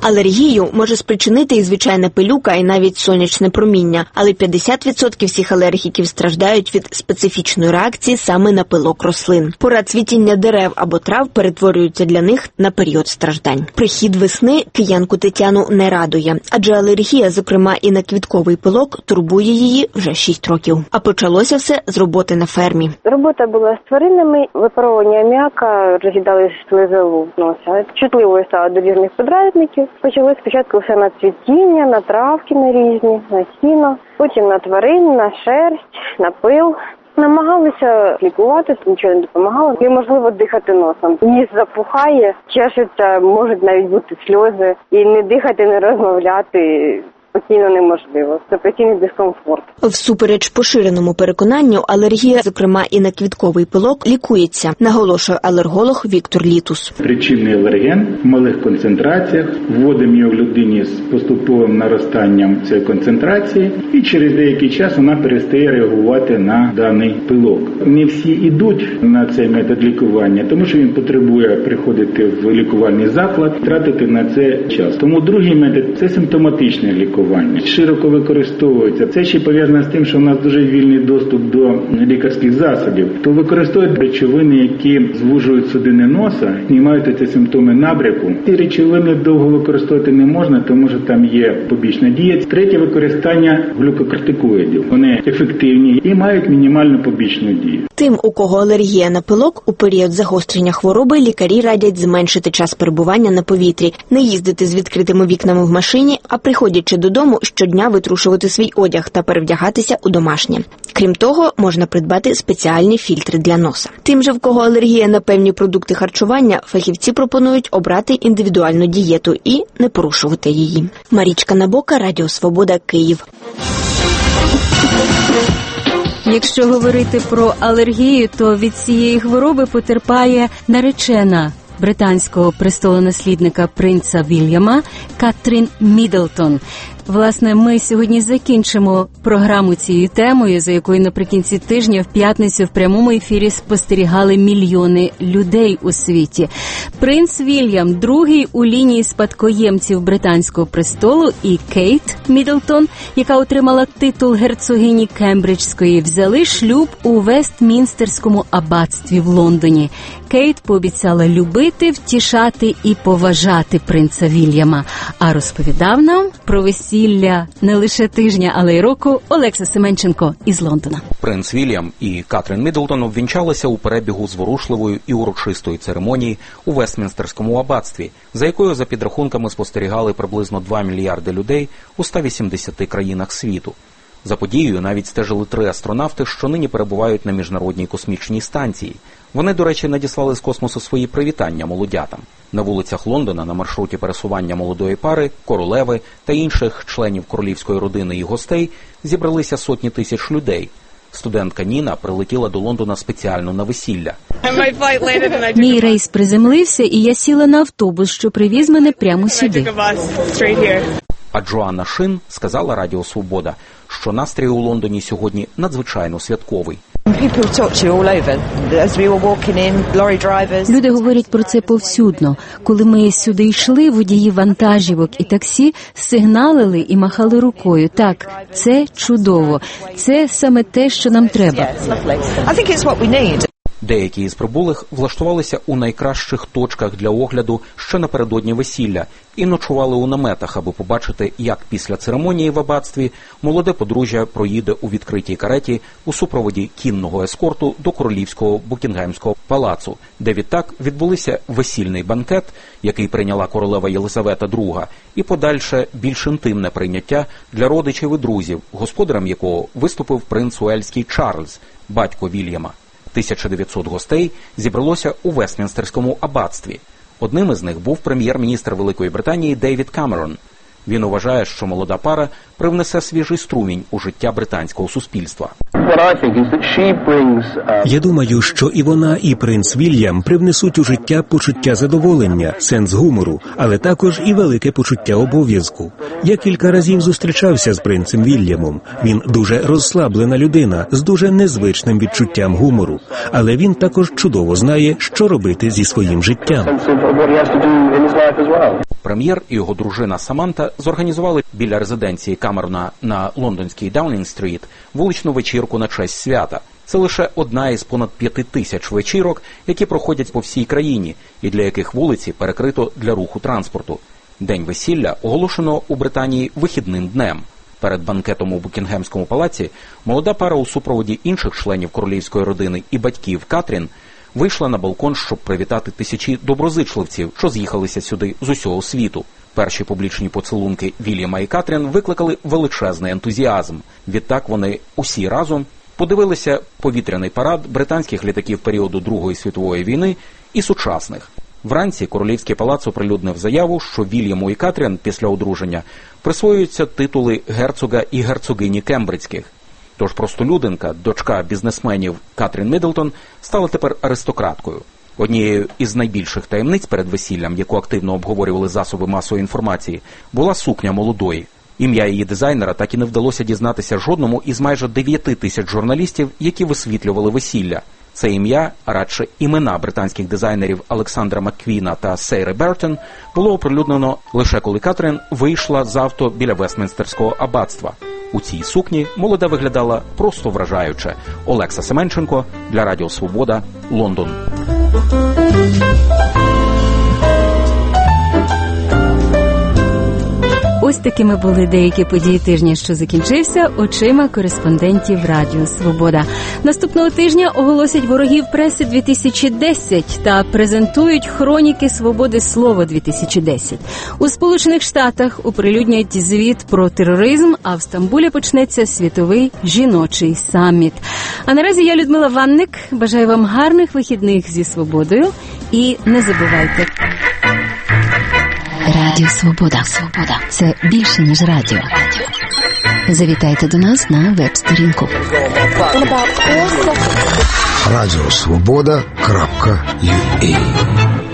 Алергію може спричинити і звичайна пилюка, і навіть сонячне проміння, але п'ятдесят відсотків всіх алергіків страждають від специфічної реакції саме на пилок рослин. Пора цвітіння дерев або трав перетворюється для них на період страждань. Прихід весни киянку Тетяну не радує, адже алергія, зокрема і на квітковий пилок, турбує її вже шість років. А почалося все з роботи на фермі. Робота була з тваринами, випаровування аміака, роз'їдали слизову носа. Чутливою стала до різних подразників. Почали спочатку все на цвітіння, на травки на різні, на сіно, потім на тварин, на шерсть, на пил. Намагалися лікувати, нічого не допомагало. Неможливо дихати носом. Ніс запухає, чешеться, можуть навіть бути сльози. І не дихати, не розмовляти спокійно неможливо. Це постійний дискомфорт. Всупереч поширеному переконанню, алергія, зокрема і на квітковий пилок, лікується, наголошує алерголог Віктор Літус. Причинний алерген в малих концентраціях, вводимо його в людині з поступовим наростанням цієї концентрації, і через деякий час вона перестає реагувати на даний пилок. Не всі йдуть на цей метод лікування, тому що він потребує приходити в лікувальний заклад, тратити на це час. Тому другий метод – це симптоматичне лікування. Широко використовується. Це ще пов'язано з тим, що у нас дуже вільний доступ до лікарських засобів. То використовують речовини, які звужують судини носа, знімають ці симптоми набряку. Ці речовини довго використовувати не можна, тому що там є побічна дія. Третє – використання глюкокортикоїдів. Вони ефективні і мають мінімальну побічну дію. Тим, у кого алергія на пилок, у період загострення хвороби лікарі радять зменшити час перебування на повітрі, не їздити з відкритими вікнами в машині, а приходячи додому, щодня витрушувати свій одяг та перевдягатися у домашнє. Крім того, можна придбати спеціальні фільтри для носа. Тим же, в кого алергія на певні продукти харчування, фахівці пропонують обрати індивідуальну дієту і не порушувати її. Марічка Набока, Радіо Свобода, Київ. Якщо говорити про алергію, то від цієї хвороби потерпає наречена британського престолонаслідника принца Вільяма Катрін Міддлтон. Власне, ми сьогодні закінчимо програму цією темою, за якою наприкінці тижня в п'ятницю в прямому ефірі спостерігали мільйони людей у світі. Принц Вільям, другий у лінії спадкоємців британського престолу, і Кейт Міддлтон, яка отримала титул герцогині Кембриджської, взяли шлюб у Вестмінстерському аббатстві в Лондоні. Кейт пообіцяла любити, втішати і поважати принца Вільяма. А розповідав нам про весілля не лише тижня, але й року Олекса Семенченко із Лондона. Принц Вільям і Катрін Міддлтон обвінчалися у перебігу зворушливої і урочистої церемонії у Вестмінстерському аббатстві, за якою, за підрахунками, спостерігали приблизно два мільярди людей у ста вісімдесяти країнах світу. За подією навіть стежили три астронавти, що нині перебувають на Міжнародній космічній станції. Вони, до речі, надіслали з космосу свої привітання молодятам. На вулицях Лондона на маршруті пересування молодої пари, королеви та інших членів королівської родини і гостей зібралися сотні тисяч людей. Студентка Ніна прилетіла до Лондона спеціально на весілля. Мій рейс приземлився, і я сіла на автобус, що привіз мене прямо сюди. А Джоанна Шин сказала Радіо Свобода, що настрій у Лондоні сьогодні надзвичайно святковий. Люди говорять про це повсюдно. Коли ми сюди йшли, водії вантажівок і таксі сигналили і махали рукою. Так, це чудово. Це саме те, що нам треба. Деякі із прибулих влаштувалися у найкращих точках для огляду ще напередодні весілля і ночували у наметах, аби побачити, як після церемонії в аббатстві молоде подружжя проїде у відкритій кареті у супроводі кінного ескорту до королівського Букінгемського палацу, де відтак відбулися весільний банкет, який прийняла королева Єлизавета друга, і подальше більш інтимне прийняття для родичів і друзів, господарем якого виступив принц Уельський Чарльз, батько Вільяма. тисяча дев'ятсот гостей зібралося у Вестмінстерському аббатстві. Одним із них був прем'єр-міністр Великої Британії Девід Камерон. Він вважає, що молода пара привнесе свіжий струмінь у життя британського суспільства. Я думаю, що і вона, і принц Вільям привнесуть у життя почуття задоволення, сенс гумору, але також і велике почуття обов'язку. Я кілька разів зустрічався з принцем Вільямом. Він дуже розслаблена людина, з дуже незвичним відчуттям гумору. Але він також чудово знає, що робити зі своїм життям. Прем'єр і його дружина Саманта зорганізували біля резиденції Камерона на лондонській Даунінг-стріт вуличну вечірку на честь свята. Це лише одна із понад п'яти тисяч вечірок, які проходять по всій країні, і для яких вулиці перекрито для руху транспорту. День весілля оголошено у Британії вихідним днем. Перед банкетом у Букінгемському палаці молода пара у супроводі інших членів королівської родини і батьків Катрін вийшла на балкон, щоб привітати тисячі доброзичливців, що з'їхалися сюди з усього світу. Перші публічні поцілунки Вільяма і Катрін викликали величезний ентузіазм. Відтак вони усі разом подивилися повітряний парад британських літаків періоду Другої світової війни і сучасних. Вранці Королівський палац оприлюднив заяву, що Вільяму і Катрін після одруження присвоюються титули герцога і герцогині Кембриджських. Тож простолюдинка, дочка бізнесменів Катрін Міддлтон, стала тепер аристократкою. Однією із найбільших таємниць перед весіллям, яку активно обговорювали засоби масової інформації, була сукня молодої. Ім'я її дизайнера так і не вдалося дізнатися жодному із майже дев'яти тисяч журналістів, які висвітлювали весілля. Це ім'я, а радше імена британських дизайнерів Олександра Макквіна та Сейри Бертон, було оприлюднено лише коли Катрін вийшла з авто біля Вестмінстерського аббатства. У цій сукні молода виглядала просто вражаюче. Олекса Семенченко для Радіо Свобода, Лондон. Ось такими були деякі події тижня, що закінчився, очима кореспондентів Радіо Свобода. Наступного тижня оголосять ворогів преси дві тисячі десять та презентують хроніки свободи слова дві тисячі десять. У Сполучених Штатах оприлюднять звіт про тероризм, а в Стамбулі почнеться світовий жіночий саміт. А наразі я, Людмила Ванник, бажаю вам гарних вихідних зі свободою і не забувайте. Радіо Свобода. Свобода. Це більше, ніж радіо. Завітайте до нас на веб-сторінку. радіо свобода крапка ю а